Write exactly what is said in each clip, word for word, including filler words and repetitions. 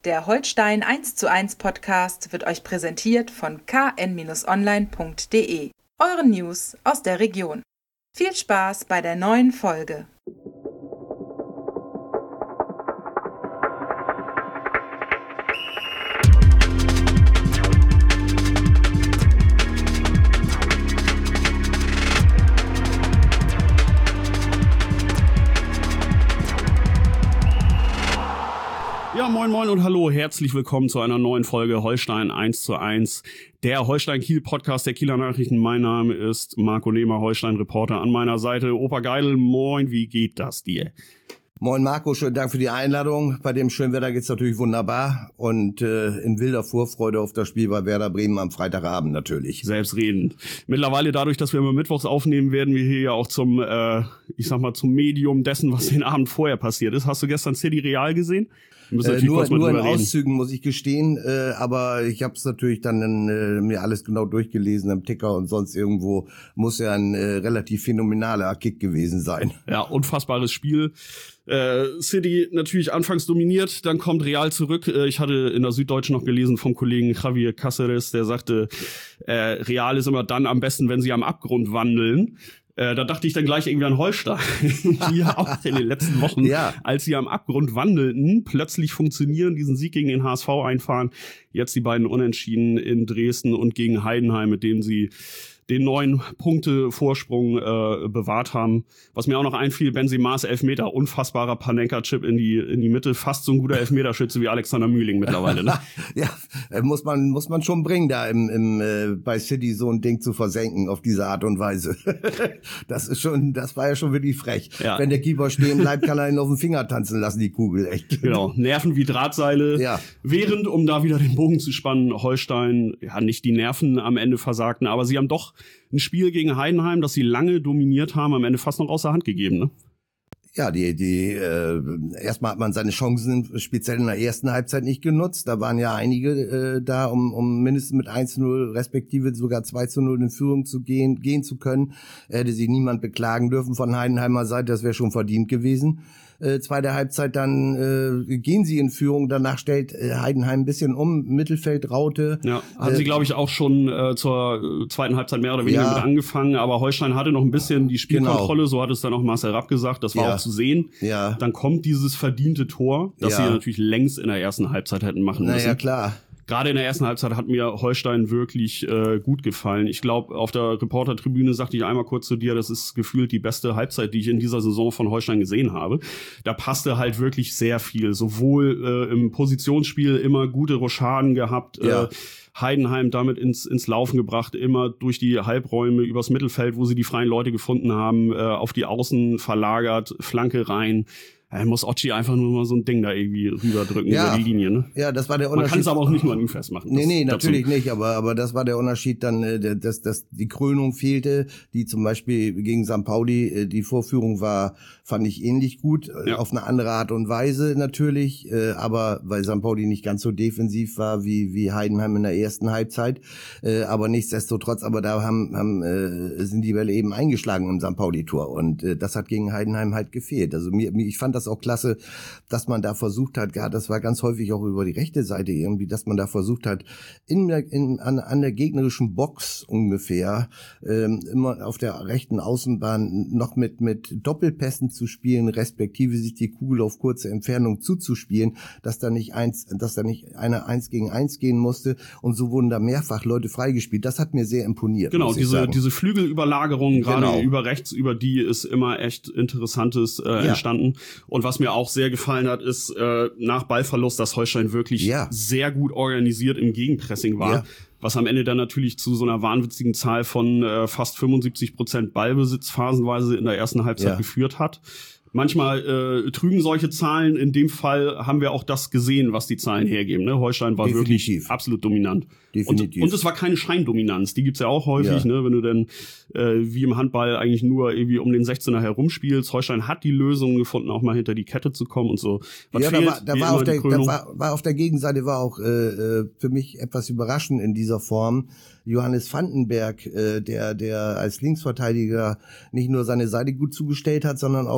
Der Holstein eins zu eins Podcast wird euch präsentiert von k n online punkt d e, euren News aus der Region. Viel Spaß bei der neuen Folge. Ja, moin moin und hallo, herzlich willkommen zu einer neuen Folge Holstein eins zu eins, der Holstein-Kiel-Podcast der Kieler Nachrichten. Mein Name ist Marco Nehmer, Holstein-Reporter an meiner Seite. Opa Geidel, moin, wie geht das dir? Moin Marco, schönen Dank für die Einladung. Bei dem schönen Wetter geht's natürlich wunderbar und äh, in wilder Vorfreude auf das Spiel bei Werder Bremen am Freitagabend natürlich. Selbstredend. Mittlerweile dadurch, dass wir immer mittwochs aufnehmen, werden wir hier ja auch zum, äh, ich sag mal, zum Medium dessen, was den Abend vorher passiert ist. Hast du gestern City Real gesehen? Äh, nur nur in Auszügen, muss ich gestehen, äh, aber ich habe es natürlich dann äh, mir alles genau durchgelesen am Ticker und sonst irgendwo muss ja ein äh, relativ phänomenaler Kick gewesen sein. Ja, unfassbares Spiel. Äh, City natürlich anfangs dominiert, dann kommt Real zurück. Äh, ich hatte in der Süddeutschen noch gelesen vom Kollegen Javier Cáceres, der sagte, äh, Real ist immer dann am besten, wenn sie am Abgrund wandeln. Äh, da dachte ich dann gleich irgendwie an Holstein, die ja auch in den letzten Wochen, ja. als sie am Abgrund wandelten, plötzlich funktionieren, diesen Sieg gegen den H S V einfahren. Jetzt die beiden Unentschieden in Dresden und gegen Heidenheim, mit denen sie den neun Punkte Vorsprung äh, bewahrt haben. Was mir auch noch einfiel, Benzema's Elfmeter, unfassbarer Panenka-Chip in die in die Mitte, fast so ein guter Elfmeterschütze wie Alexander Mühling mittlerweile. Ne? Ja, muss man muss man schon bringen, da im, im äh, bei City so ein Ding zu versenken auf diese Art und Weise. Das ist schon, das war ja schon wirklich frech. Ja. Wenn der Keeper stehen bleibt, kann er ihn auf den Finger tanzen lassen, die Kugel, echt. Genau, Nerven wie Drahtseile. Ja. Während, um da wieder den Bogen zu spannen, Holstein, ja nicht die Nerven am Ende versagten, aber sie haben doch ein Spiel gegen Heidenheim, das sie lange dominiert haben, am Ende fast noch außer Hand gegeben, ne? Ja, die, die, äh, erstmal hat man seine Chancen speziell in der ersten Halbzeit nicht genutzt. Da waren ja einige äh, da, um, um mindestens mit eins zu null respektive sogar zwei zu null in Führung zu gehen, gehen zu können. Hätte sich niemand beklagen dürfen von Heidenheimer Seite, das wäre schon verdient gewesen. Äh, zweite Halbzeit dann äh, gehen sie in Führung, danach stellt äh, Heidenheim ein bisschen um, Mittelfeld Raute. Ja, haben äh, sie glaube ich auch schon äh, zur zweiten Halbzeit mehr oder weniger ja. mit angefangen, aber Holstein hatte noch ein bisschen die Spielkontrolle, genau. So hat es dann auch Marcel Rapp gesagt, das war ja. auch zu sehen. Ja. Dann kommt dieses verdiente Tor, das ja. sie natürlich längst in der ersten Halbzeit hätten machen müssen. Naja, klar. Gerade in der ersten Halbzeit hat mir Holstein wirklich äh, gut gefallen. Ich glaube, auf der Reportertribüne sagte ich einmal kurz zu dir, das ist gefühlt die beste Halbzeit, die ich in dieser Saison von Holstein gesehen habe. Da passte halt wirklich sehr viel. Sowohl äh, im Positionsspiel immer gute Rochaden gehabt, ja. äh, Heidenheim damit ins ins Laufen gebracht, immer durch die Halbräume, übers Mittelfeld, wo sie die freien Leute gefunden haben, äh, auf die Außen verlagert, Flanke rein. Er muss Ochi einfach nur mal so ein Ding da irgendwie rüberdrücken ja, über die Linie, ne? Ja, das war der Unterschied. Man kann es aber auch nicht nur an ihm festmachen. Nee, nee, natürlich dazu. nicht, aber aber das war der Unterschied dann, äh, dass, dass die Krönung fehlte, die zum Beispiel gegen Sankt Pauli, äh, die Vorführung war, fand ich ähnlich gut, ja. auf eine andere Art und Weise natürlich, äh, aber weil Sankt Pauli nicht ganz so defensiv war wie wie Heidenheim in der ersten Halbzeit, äh, aber nichtsdestotrotz, aber da haben haben äh, sind die Bälle eben eingeschlagen im Sankt Pauli-Tor und äh, das hat gegen Heidenheim halt gefehlt. Also mir, ich fand das auch klasse, dass man da versucht hat, ja, das war ganz häufig auch über die rechte Seite irgendwie, dass man da versucht hat, in der, in, an, an der gegnerischen Box ungefähr, ähm, immer auf der rechten Außenbahn noch mit, mit Doppelpässen zu spielen, respektive sich die Kugel auf kurze Entfernung zuzuspielen, dass da nicht eins, dass da nicht einer eins gegen eins gehen musste und so wurden da mehrfach Leute freigespielt. Das hat mir sehr imponiert. Genau, diese, diese Flügelüberlagerung, gerade genau. über rechts, über die ist immer echt Interessantes äh, ja. entstanden. Und was mir auch sehr gefallen hat, ist äh, nach Ballverlust, dass Holstein wirklich ja. sehr gut organisiert im Gegenpressing war. Ja. Was am Ende dann natürlich zu so einer wahnwitzigen Zahl von äh, fast fünfundsiebzig Prozent Ballbesitz phasenweise in der ersten Halbzeit ja. geführt hat. Manchmal äh, trügen solche Zahlen. In dem Fall haben wir auch das gesehen, was die Zahlen hergeben. Ne? Holstein war Definitiv. wirklich absolut dominant. Definitiv. Und, und es war keine Scheindominanz. Die gibt's ja auch häufig, ja. ne? Wenn du dann äh, wie im Handball eigentlich nur irgendwie um den sechzehner herumspielst. Holstein hat die Lösung gefunden, auch mal hinter die Kette zu kommen und so. Was ja, fehlt, da war, da war auf der, da war, war auf der Gegenseite war auch äh, für mich etwas überraschend in dieser Form. Johannes Vandenberg, äh, der der als Linksverteidiger nicht nur seine Seite gut zugestellt hat, sondern auch äh,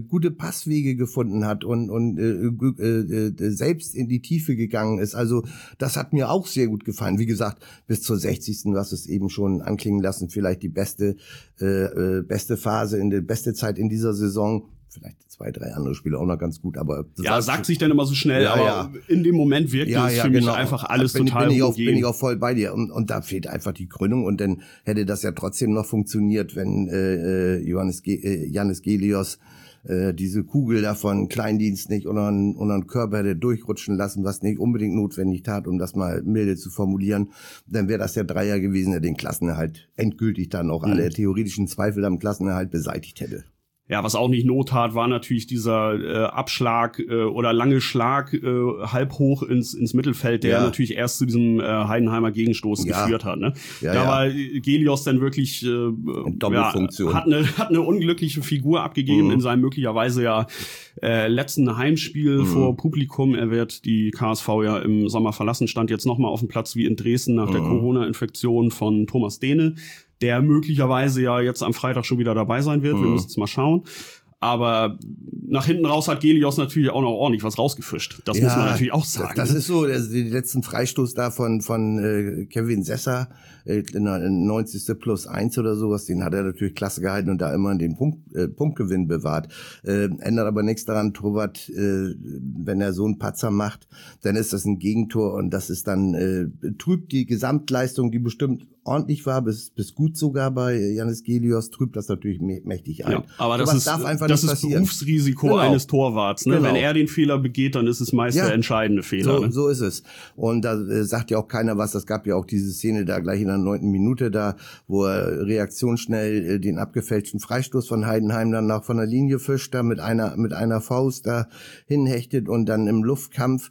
gute Passwege gefunden hat und und äh, äh, äh, selbst in die Tiefe gegangen ist. Also das hat mir auch sehr gut gefallen. Wie gesagt, bis zur sechzigsten, was es eben schon anklingen lassen, vielleicht die beste äh, äh, beste Phase, in der beste Zeit in dieser Saison. Vielleicht zwei, drei andere Spiele auch noch ganz gut, aber ja, sagt sich dann immer so schnell, ja, aber ja. in dem Moment wirkt ja, es ja, für genau. mich einfach alles bin, total bin ich, auch, homogen. bin ich auch voll bei dir und, und da fehlt einfach die Krönung und dann hätte das ja trotzdem noch funktioniert, wenn äh, Johannes Ge äh, Jannis Gelios äh, diese Kugel da von Kleindienst nicht unter einen, unter einen Körper hätte durchrutschen lassen, was nicht unbedingt notwendig tat, um das mal milde zu formulieren, dann wäre das der Dreier gewesen, der den Klassenerhalt endgültig dann auch mhm. alle theoretischen Zweifel am Klassenerhalt beseitigt hätte. Ja, was auch nicht Not tat, war natürlich dieser äh, Abschlag äh, oder lange Schlag äh, halb hoch ins ins Mittelfeld, der ja. natürlich erst zu diesem äh, Heidenheimer Gegenstoß ja. geführt hat. Ne? Ja, da ja. war Gelios dann wirklich äh, Doppelfunktion. Ja, hat eine hat eine unglückliche Figur abgegeben mhm. in seinem möglicherweise ja äh, letzten Heimspiel mhm. vor Publikum. Er wird die K S V ja im Sommer verlassen, stand jetzt nochmal auf dem Platz wie in Dresden nach mhm. der Corona-Infektion von Thomas Dehne, der möglicherweise ja jetzt am Freitag schon wieder dabei sein wird. Mhm. Wir müssen es mal schauen. Aber nach hinten raus hat Gelios natürlich auch noch ordentlich was rausgefischt. Das ja, muss man natürlich auch sagen. Das, das ist so, also die letzten Freistoß da von von äh, Kevin Sesser, äh, neunzigste plus eins oder sowas, den hat er natürlich klasse gehalten und da immer den Punkt, äh, Punktgewinn bewahrt. Äh, ändert aber nichts daran, Torwart, äh, wenn er so einen Patzer macht, dann ist das ein Gegentor und das ist dann, äh, trübt die Gesamtleistung, die bestimmt ordentlich war, bis bis gut sogar bei Jannis Gelios, trübt das natürlich mächtig ein. Ja, aber das ist, darf einfach das nicht ist Berufsrisiko genau. eines Torwarts. Ne? Genau. Wenn er den Fehler begeht, dann ist es meist ja. der entscheidende Fehler. So, ne? so ist es. Und da äh, sagt ja auch keiner was. Das gab ja auch diese Szene da gleich in der neunten Minute da, wo er reaktionsschnell äh, den abgefälschten Freistoß von Heidenheim dann noch von der Linie fischt, da mit einer mit einer Faust da hinhechtet und dann im Luftkampf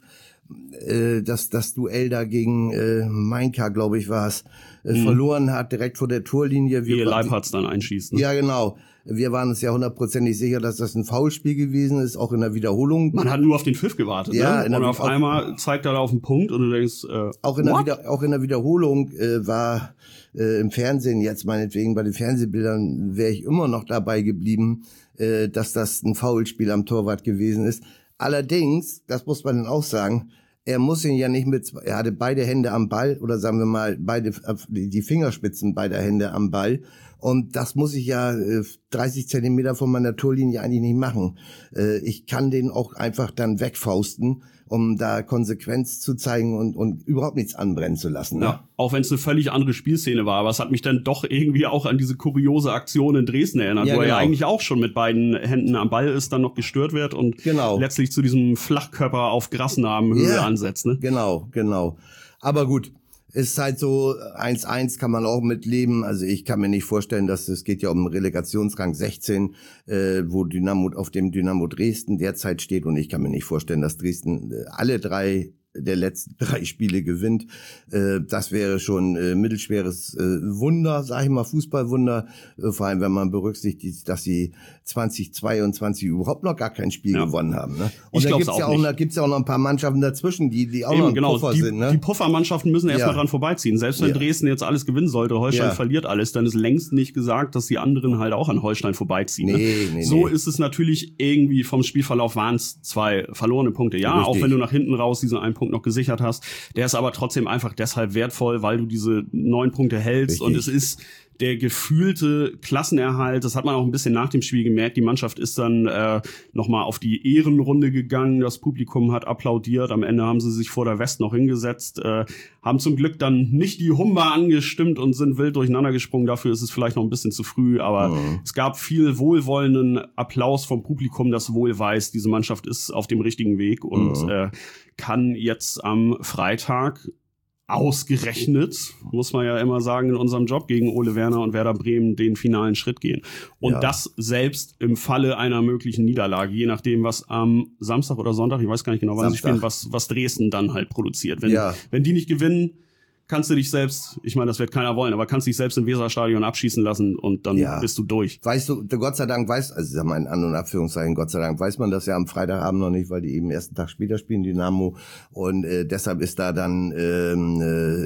äh, das das Duell da gegen äh, Mainka, glaube ich, war es, äh, mhm. verloren hat, direkt vor der Torlinie. Wie Leibharz dann einschießt. Ne? Ja, genau. Wir waren uns ja hundertprozentig sicher, dass das ein Foulspiel gewesen ist, auch in der Wiederholung. Man hat nur auf den Pfiff gewartet, ja, ne? Und auf einmal zeigt er da auf den Punkt und du denkst, äh, auch in der Wieder, auch in der Wiederholung äh, war äh, im Fernsehen jetzt meinetwegen bei den Fernsehbildern wäre ich immer noch dabei geblieben, äh, dass das ein Foulspiel am Torwart gewesen ist. Allerdings, das muss man dann auch sagen, er muss ihn ja nicht mit, er hatte beide Hände am Ball oder sagen wir mal beide die Fingerspitzen beider Hände am Ball und das muss ich ja äh, dreißig Zentimeter von meiner Torlinie eigentlich nicht machen. Äh, ich kann den auch einfach dann wegfausten, um da Konsequenz zu zeigen und und überhaupt nichts anbrennen zu lassen. Ne? Ja, auch wenn es eine völlig andere Spielszene war, aber es hat mich dann doch irgendwie auch an diese kuriose Aktion in Dresden erinnert, ja, wo genau. er ja eigentlich auch schon mit beiden Händen am Ball ist, dann noch gestört wird und genau. letztlich zu diesem Flachkörper auf Grasnarbenhöhe ja, ansetzt. Ne? Genau, genau. Aber gut. Ist halt so, eins eins kann man auch mitleben. Also ich kann mir nicht vorstellen, dass es geht ja um Relegationsrang sechzehn, äh, wo Dynamo auf dem Dynamo Dresden derzeit steht. Und ich kann mir nicht vorstellen, dass Dresden äh, alle drei der letzten drei Spiele gewinnt. Äh, das wäre schon äh, mittelschweres äh, Wunder, sag ich mal, Fußballwunder. Äh, vor allem, wenn man berücksichtigt, dass sie zwanzig zweiundzwanzig überhaupt noch gar kein Spiel ja. gewonnen haben. Ne? Und da gibt's ja auch, da gibt's ja auch noch ein paar Mannschaften dazwischen, die die auch Eben, noch ein genau. Puffer die, sind. Ne? Die Puffermannschaften müssen erstmal ja. dran vorbeiziehen. Selbst wenn ja. Dresden jetzt alles gewinnen sollte, Holstein ja. verliert alles, dann ist längst nicht gesagt, dass die anderen halt auch an Holstein vorbeiziehen. Nee, ne? nee, so nee. ist es natürlich irgendwie vom Spielverlauf waren es zwei verlorene Punkte. Ja, Richtig. Auch wenn du nach hinten raus diesen einen Punkt noch gesichert hast. Der ist aber trotzdem einfach deshalb wertvoll, weil du diese neun Punkte hältst. Richtig. Und es ist der gefühlte Klassenerhalt. Das hat man auch ein bisschen nach dem Spiel gemerkt. Die Mannschaft ist dann äh, nochmal auf die Ehrenrunde gegangen. Das Publikum hat applaudiert. Am Ende haben sie sich vor der West noch hingesetzt, äh, haben zum Glück dann nicht die Humba angestimmt und sind wild durcheinander gesprungen. Dafür ist es vielleicht noch ein bisschen zu früh, aber mhm. es gab viel wohlwollenden Applaus vom Publikum, das wohl weiß, diese Mannschaft ist auf dem richtigen Weg und mhm. äh, kann jetzt am Freitag ausgerechnet, muss man ja immer sagen, in unserem Job gegen Ole Werner und Werder Bremen den finalen Schritt gehen. Und ja. das selbst im Falle einer möglichen Niederlage, je nachdem, was am Samstag oder Sonntag, ich weiß gar nicht genau, wann Samstag. sie spielen, was, was Dresden dann halt produziert. Wenn, ja. wenn die nicht gewinnen, kannst du dich selbst, ich meine, das wird keiner wollen, aber kannst dich selbst im Weserstadion abschießen lassen und dann ja. bist du durch. Weißt du, Gott sei Dank weiß, also ich sag mal in An- und Abführungszeichen, Gott sei Dank weiß man das ja am Freitagabend noch nicht, weil die eben ersten Tag später spielen, Dynamo, und äh, deshalb ist da dann, ähm,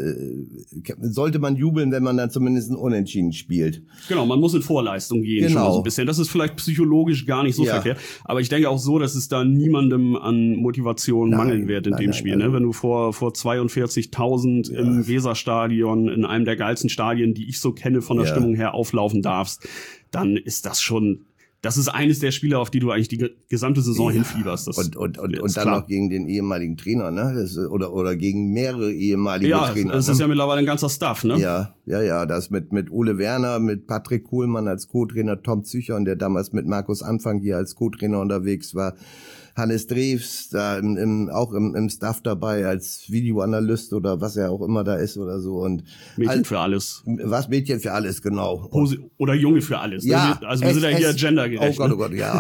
äh, sollte man jubeln, wenn man dann zumindest ein Unentschieden spielt. Genau, man muss in Vorleistung gehen, genau. schon so ein bisschen. Das ist vielleicht psychologisch gar nicht so ja. verkehrt, aber ich denke auch so, dass es da niemandem an Motivation nein, mangeln wird in nein, dem nein, Spiel, nein, ne? Wenn du vor vor zweiundvierzigtausend ja. im Weserstadion, in einem der geilsten Stadien, die ich so kenne von der ja. Stimmung her, auflaufen darfst, dann ist das schon, das ist eines der Spiele, auf die du eigentlich die gesamte Saison ja. hinfieberst. Das und und, und, und dann klar. noch gegen den ehemaligen Trainer, ne? Das, oder oder gegen mehrere ehemalige ja, Trainer. Ja, das ist ja mittlerweile ein ganzer Staff, ne? Ja, ja, ja, das mit mit Ole Werner, mit Patrick Kohlmann als Co-Trainer, Tom Zücher, und der damals mit Markus Anfang hier als Co-Trainer unterwegs war. Hannes Drews, da im, im, auch im, im Staff dabei als Videoanalyst oder was er auch immer da ist oder so. Und Mädchen all, für alles. Was Mädchen für alles, genau. Posi- oder Junge für alles. Ja, also wir es, sind ja hier gendergerecht. Oh Gott, oh Gott, ja.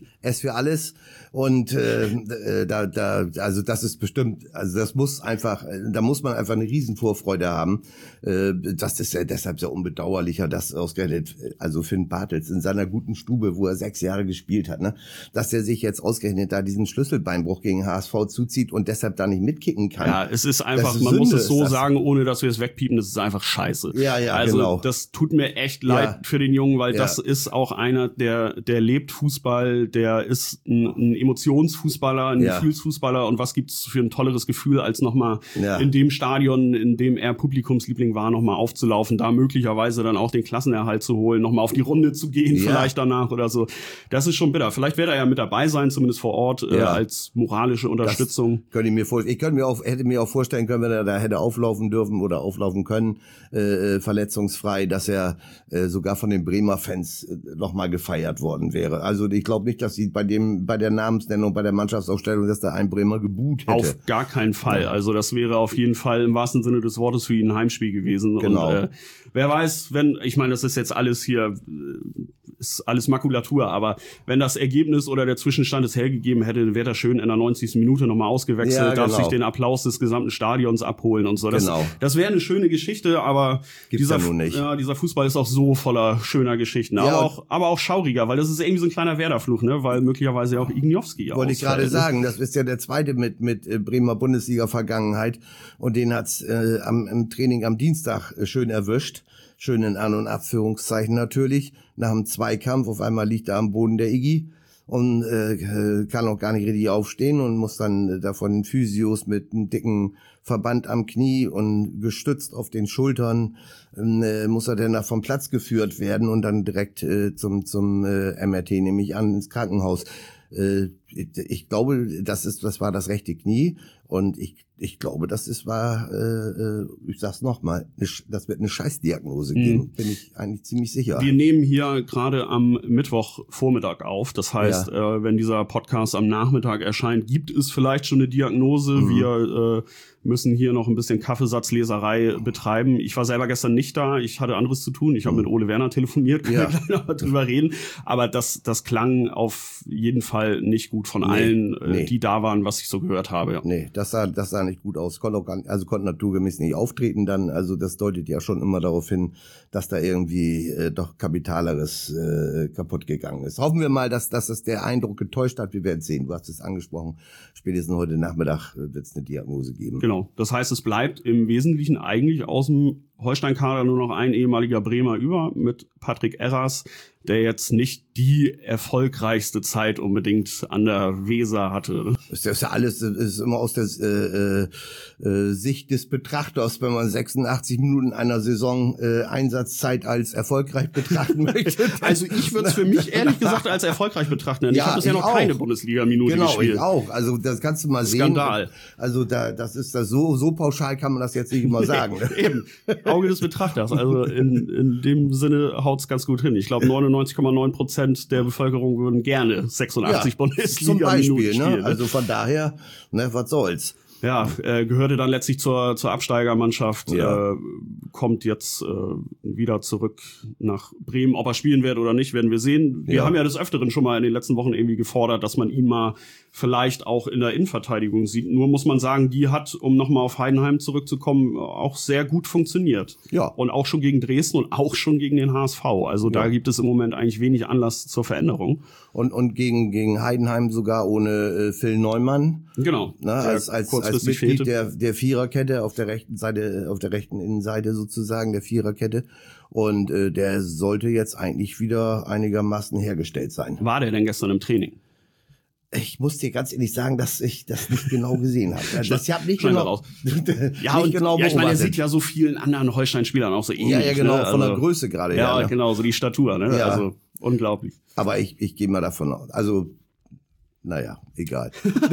S für alles. Und äh, da, da, also das ist bestimmt, also das muss einfach, da muss man einfach eine Riesenvorfreude haben. Äh, das ist ja deshalb sehr unbedauerlicher, dass ausgerechnet, also Finn Bartels in seiner guten Stube, wo er sechs Jahre gespielt hat, ne, dass er sich jetzt ausgerechnet da diesen Schlüsselbeinbruch gegen H S V zuzieht und deshalb da nicht mitkicken kann. Ja, es ist einfach, ist man Sünde, muss es so sagen, ohne dass wir es wegpiepen, das ist einfach scheiße. Ja, ja, also, genau. Das tut mir echt leid ja. für den Jungen, weil ja. das ist auch einer, der, der lebt Fußball, der ist ein, ein Emotionsfußballer, ein ja. Gefühlsfußballer, und was gibt's für ein tolleres Gefühl, als nochmal ja. in dem Stadion, in dem er Publikumsliebling war, nochmal aufzulaufen, da möglicherweise dann auch den Klassenerhalt zu holen, nochmal auf die Runde zu gehen, ja. vielleicht danach oder so. Das ist schon bitter. Vielleicht wird er ja mit dabei sein, zumindest vor Ort, ja. äh, als moralische Unterstützung. Das könnte ich mir vorstellen. Ich könnte mir auch, hätte mir auch vorstellen können, wenn er da hätte auflaufen dürfen oder auflaufen können, äh, verletzungsfrei, dass er äh, sogar von den Bremer Fans äh, nochmal gefeiert worden wäre. Also ich glaube nicht, dass sie bei dem, bei der Namensnennung, bei der Mannschaftsaufstellung, dass da ein Bremer gebuht hätte. Auf gar keinen Fall. Ja. Also das wäre auf jeden Fall im wahrsten Sinne des Wortes für ihn ein Heimspiel gewesen. Genau. Und, äh, wer weiß, wenn, ich meine, das ist jetzt alles hier, ist alles Makulatur, aber wenn das Ergebnis oder der Zwischenstand es hergegeben hätte, wäre das schön in der neunzigsten Minute nochmal ausgewechselt, ja, genau. darf sich den Applaus des gesamten Stadions abholen und so. Das, genau. das wäre eine schöne Geschichte, aber Gibt's dieser, ja nun nicht. Ja, dieser Fußball ist auch so voller schöner Geschichten, ja, aber auch, aber auch schauriger, weil das ist irgendwie so ein kleiner Werder-Fluch, ne, weil möglicherweise auch Igniowski Wollte ich gerade sagen, das ist ja der zweite mit, mit äh, Bremer Bundesliga-Vergangenheit, und den hat's äh, am, im Training am Dienstag äh, schön erwischt. Schön in An- und Abführungszeichen natürlich. Nach dem Zweikampf, auf einmal liegt er am Boden der Iggy und äh, kann auch gar nicht richtig aufstehen und muss dann äh, da von den Physios mit einem dicken Verband am Knie und gestützt auf den Schultern äh, muss er dann nach vom Platz geführt werden und dann direkt äh, zum zum äh, M R T, nehme ich an, ins Krankenhaus. Äh, ich glaube, das ist, das war das rechte Knie, und ich ich glaube, das ist war, äh, ich sag's nochmal, das wird eine Scheißdiagnose geben, mhm. bin ich eigentlich ziemlich sicher. Wir nehmen hier gerade am Mittwochvormittag auf, das heißt, ja. äh, wenn dieser Podcast am Nachmittag erscheint, gibt es vielleicht schon eine Diagnose. Mhm. Wir äh, müssen hier noch ein bisschen Kaffeesatzleserei betreiben. Ich war selber gestern nicht da, ich hatte anderes zu tun, ich habe mhm. mit Ole Werner telefoniert, können ja. wir gleich noch drüber reden, aber das, das klang auf jeden Fall nicht gut von nee. allen, äh, nee. die da waren, was ich so gehört habe. Ja. Nee, das sah, das sah nicht gut aus. Konnte auch gar nicht, also konnte naturgemäß nicht auftreten dann. Also das deutet ja schon immer darauf hin, dass da irgendwie äh, doch Kapitaleres äh, kaputt gegangen ist. Hoffen wir mal, dass, dass es der Eindruck getäuscht hat. Wir werden sehen. Du hast es angesprochen. Spätestens heute Nachmittag äh, wird es eine Diagnose geben. Genau. Das heißt, es bleibt im Wesentlichen eigentlich aus dem Holstein-Kader nur noch ein ehemaliger Bremer über mit Patrick Erras, der jetzt nicht die erfolgreichste Zeit unbedingt an der Weser hatte. Das ist ja alles, ist immer aus der äh, äh, Sicht des Betrachters, wenn man sechsundachtzig Minuten einer Saison äh, Einsatzzeit als erfolgreich betrachten möchte. Also ich würde es für mich ehrlich gesagt als erfolgreich betrachten. Ja, ich habe bisher noch auch. keine Bundesliga-Minute genau, gespielt. Genau, ich auch. Also das kannst du mal sehen. Skandal. Also da, das ist das so, so pauschal kann man das jetzt nicht immer sagen. Eben. Auge des Betrachters. Also in, in dem Sinne haut's ganz gut hin. Ich glaube, neunundneunzig Komma neun Prozent der Bevölkerung würden gerne sechsundachtzig ja, Bundesliga-Minuten zum Beispiel, spielen. Ne? Also von daher, ne, was soll's. Ja, äh, gehörte dann letztlich zur zur Absteigermannschaft, ja. äh, kommt jetzt äh, wieder zurück nach Bremen. Ob er spielen wird oder nicht, werden wir sehen. Wir ja. haben ja des Öfteren schon mal in den letzten Wochen irgendwie gefordert, dass man ihn mal vielleicht auch in der Innenverteidigung sieht. Nur muss man sagen, die hat, um nochmal auf Heidenheim zurückzukommen, auch sehr gut funktioniert. Ja. Und auch schon gegen Dresden und auch schon gegen den H S V. Also ja. da gibt es im Moment eigentlich wenig Anlass zur Veränderung. Und und gegen gegen Heidenheim sogar ohne äh, Phil Neumann. Genau. Na, als als, als Mitglied der der Viererkette auf der rechten Seite, auf der rechten Innenseite sozusagen der Viererkette. Und äh, der sollte jetzt eigentlich wieder einigermaßen hergestellt sein. War der denn gestern im Training? Ich muss dir ganz ehrlich sagen, dass ich das nicht genau gesehen habe. Also das habe nicht genau, ja, nicht und, genau ja, ich meine, er sieht ja so vielen anderen Holstein-Spielern auch so ähnlich. Ja, ja, genau, ne? von also, der Größe gerade. Ja, ja, ne? genau, so die Statur, ne? Ja. Also unglaublich. Aber ich, ich gehe mal davon aus. Also naja, egal.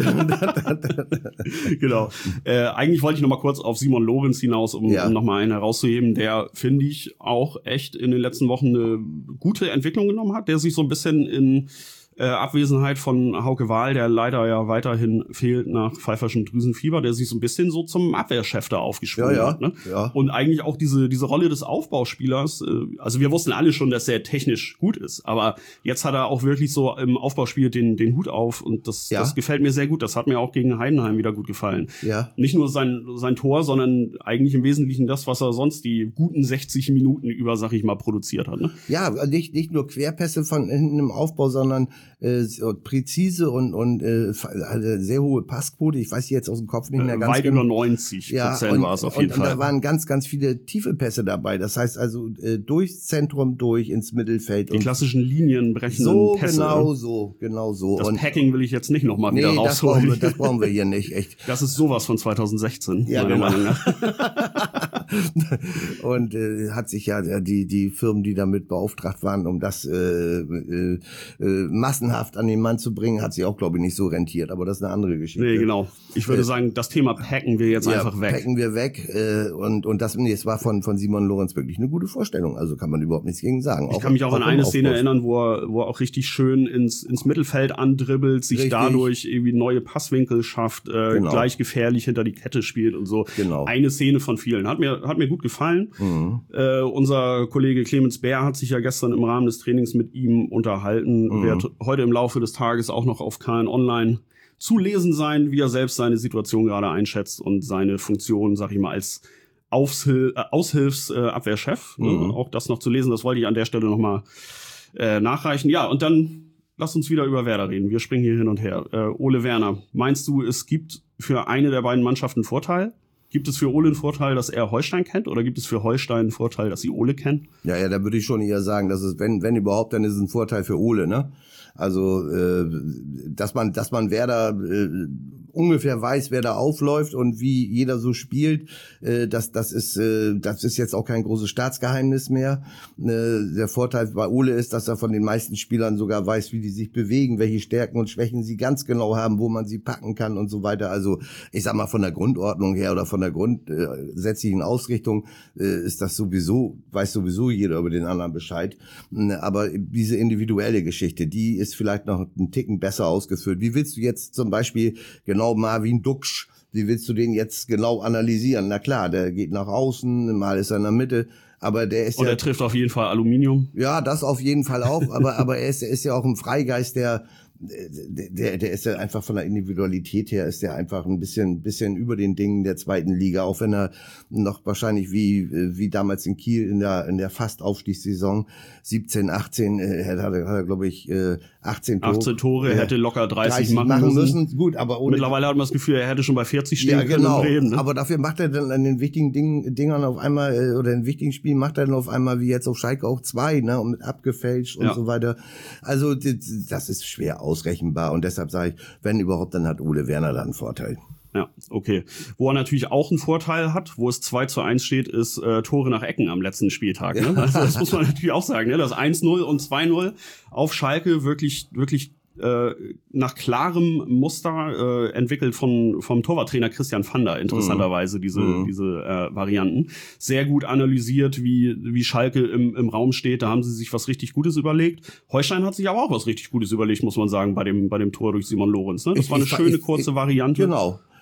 Genau. Äh, eigentlich wollte ich noch mal kurz auf Simon Lorenz hinaus, um, ja. um noch mal einen herauszuheben, der, finde ich, auch echt in den letzten Wochen eine gute Entwicklung genommen hat, der sich so ein bisschen in äh, Abwesenheit von Hauke Wahl, der leider ja weiterhin fehlt nach pfeiferschem Drüsenfieber, der sich so ein bisschen so zum Abwehrchef da aufgeschwungen ja, ja. hat. Ne? Ja. Und eigentlich auch diese diese Rolle des Aufbauspielers, äh, also wir wussten alle schon, dass er technisch gut ist, aber jetzt hat er auch wirklich so im Aufbauspiel den den Hut auf und das ja. das gefällt mir sehr gut. Das hat mir auch gegen Heidenheim wieder gut gefallen. Ja. Nicht nur sein sein Tor, sondern eigentlich im Wesentlichen das, was er sonst die guten sechzig Minuten über, sag ich mal, produziert hat. Ne? Ja, nicht nicht nur Querpässe von hinten im Aufbau, sondern äh, präzise und und äh, sehr hohe Passquote. Ich weiß jetzt aus dem Kopf nicht mehr ganz weit genau. Über neunzig Prozent ja, war es auf jeden und, Fall. Und da waren ganz ganz viele tiefe Pässe dabei. Das heißt also äh, durchs Zentrum durch ins Mittelfeld. Die klassischen linienbrechenden so, Pässe. So genau so, genau so. Das und, Packing will ich jetzt nicht nochmal nee, wieder rausholen. Das brauchen, wir, das brauchen wir hier nicht, echt. Das ist sowas von zwanzig sechzehn. Ja, genau. Und äh, hat sich ja die die Firmen, die damit beauftragt waren, um das äh, äh, äh, massenhaft an den Mann zu bringen, hat sich auch, glaube ich, nicht so rentiert. Aber das ist eine andere Geschichte. Nee, genau. Ich würde äh, sagen, das Thema packen wir jetzt ja, einfach weg. packen wir weg. Äh, und und das, nee, es war von von Simon Lorenz wirklich eine gute Vorstellung. Also kann man überhaupt nichts gegen sagen. Ich auch, kann mich auch, auch an eine Szene erinnern, wo er, wo er auch richtig schön ins ins Mittelfeld andribbelt, sich richtig. dadurch irgendwie neue Passwinkel schafft, äh, genau. gleich gefährlich hinter die Kette spielt und so. Genau. Eine Szene von vielen. Hat mir hat mir gut gefallen. Mhm. Äh, unser Kollege Clemens Bär hat sich ja gestern im Rahmen des Trainings mit ihm unterhalten. Mhm. Wird heute im Laufe des Tages auch noch auf K N Online zu lesen sein, wie er selbst seine Situation gerade einschätzt und seine Funktion, sag ich mal, als Aufshil- äh, Aushilfsabwehrchef. Äh, mhm. ne? Auch das noch zu lesen, das wollte ich an der Stelle nochmal äh, nachreichen. Ja, und dann lass uns wieder über Werder reden. Wir springen hier hin und her. Äh, Ole Werner, meinst du, es gibt für eine der beiden Mannschaften einen Vorteil? Gibt es für Ole einen Vorteil, dass er Holstein kennt, oder gibt es für Holstein einen Vorteil, dass sie Ole kennen? Ja, ja, da würde ich schon eher sagen, dass es, wenn, wenn überhaupt, dann ist es ein Vorteil für Ole, ne? Also, äh, dass man, dass man Werder äh, ungefähr weiß, wer da aufläuft und wie jeder so spielt, äh, das, das ist, äh, das ist jetzt auch kein großes Staatsgeheimnis mehr. Äh, der Vorteil bei Ole ist, dass er von den meisten Spielern sogar weiß, wie die sich bewegen, welche Stärken und Schwächen sie ganz genau haben, wo man sie packen kann und so weiter. Also, ich sag mal, von der Grundordnung her oder von der grundsätzlichen Ausrichtung äh, ist das sowieso, weiß sowieso jeder über den anderen Bescheid. Aber diese individuelle Geschichte, die ist vielleicht noch einen Ticken besser ausgeführt. Wie willst du jetzt zum Beispiel genau Marvin Duksch, wie willst du den jetzt genau analysieren? Na klar, der geht nach außen, mal ist er in der Mitte, aber der ist Und ja... Und er trifft auf jeden Fall Aluminium. Ja, das auf jeden Fall auch, aber aber er ist, er ist ja auch ein Freigeist, der der der ist ja einfach von der Individualität her ist der einfach ein bisschen bisschen über den Dingen der zweiten Liga, auch wenn er noch wahrscheinlich wie wie damals in Kiel in der in der fast Aufstiegssaison siebzehn achtzehn äh, hat er, hat er glaube ich achtzehn Tore, achtzehn Tore äh, hätte locker dreißig, dreißig machen, machen müssen. müssen. Gut, aber ohne, mittlerweile hat man das Gefühl, er hätte schon bei vierzig stehen ja, genau. können. Reden, ne? Aber dafür macht er dann an den wichtigen Dingen, Dingern auf einmal äh, oder in wichtigen Spielen macht er dann auf einmal wie jetzt auf Schalke auch zwei, ne, und abgefälscht und ja. so weiter. Also das ist schwer ausrechenbar und deshalb sage ich, wenn überhaupt, dann hat Ole Werner da einen Vorteil. Ja, okay. Wo er natürlich auch einen Vorteil hat, wo es zwei zu eins steht, ist äh, Tore nach Ecken am letzten Spieltag. Ne? Also das muss man natürlich auch sagen. Ne? Das eins null und zwei null auf Schalke wirklich wirklich äh, nach klarem Muster äh, entwickelt von vom Torwarttrainer Christian Vander, interessanterweise, diese mhm. diese äh, Varianten. Sehr gut analysiert, wie wie Schalke im im Raum steht. Da haben sie sich was richtig Gutes überlegt. Holstein hat sich aber auch was richtig Gutes überlegt, muss man sagen, bei dem bei dem Tor durch Simon Lorenz. Ne? Das ich, war eine ich, schöne, ich, kurze ich, Variante. Genau.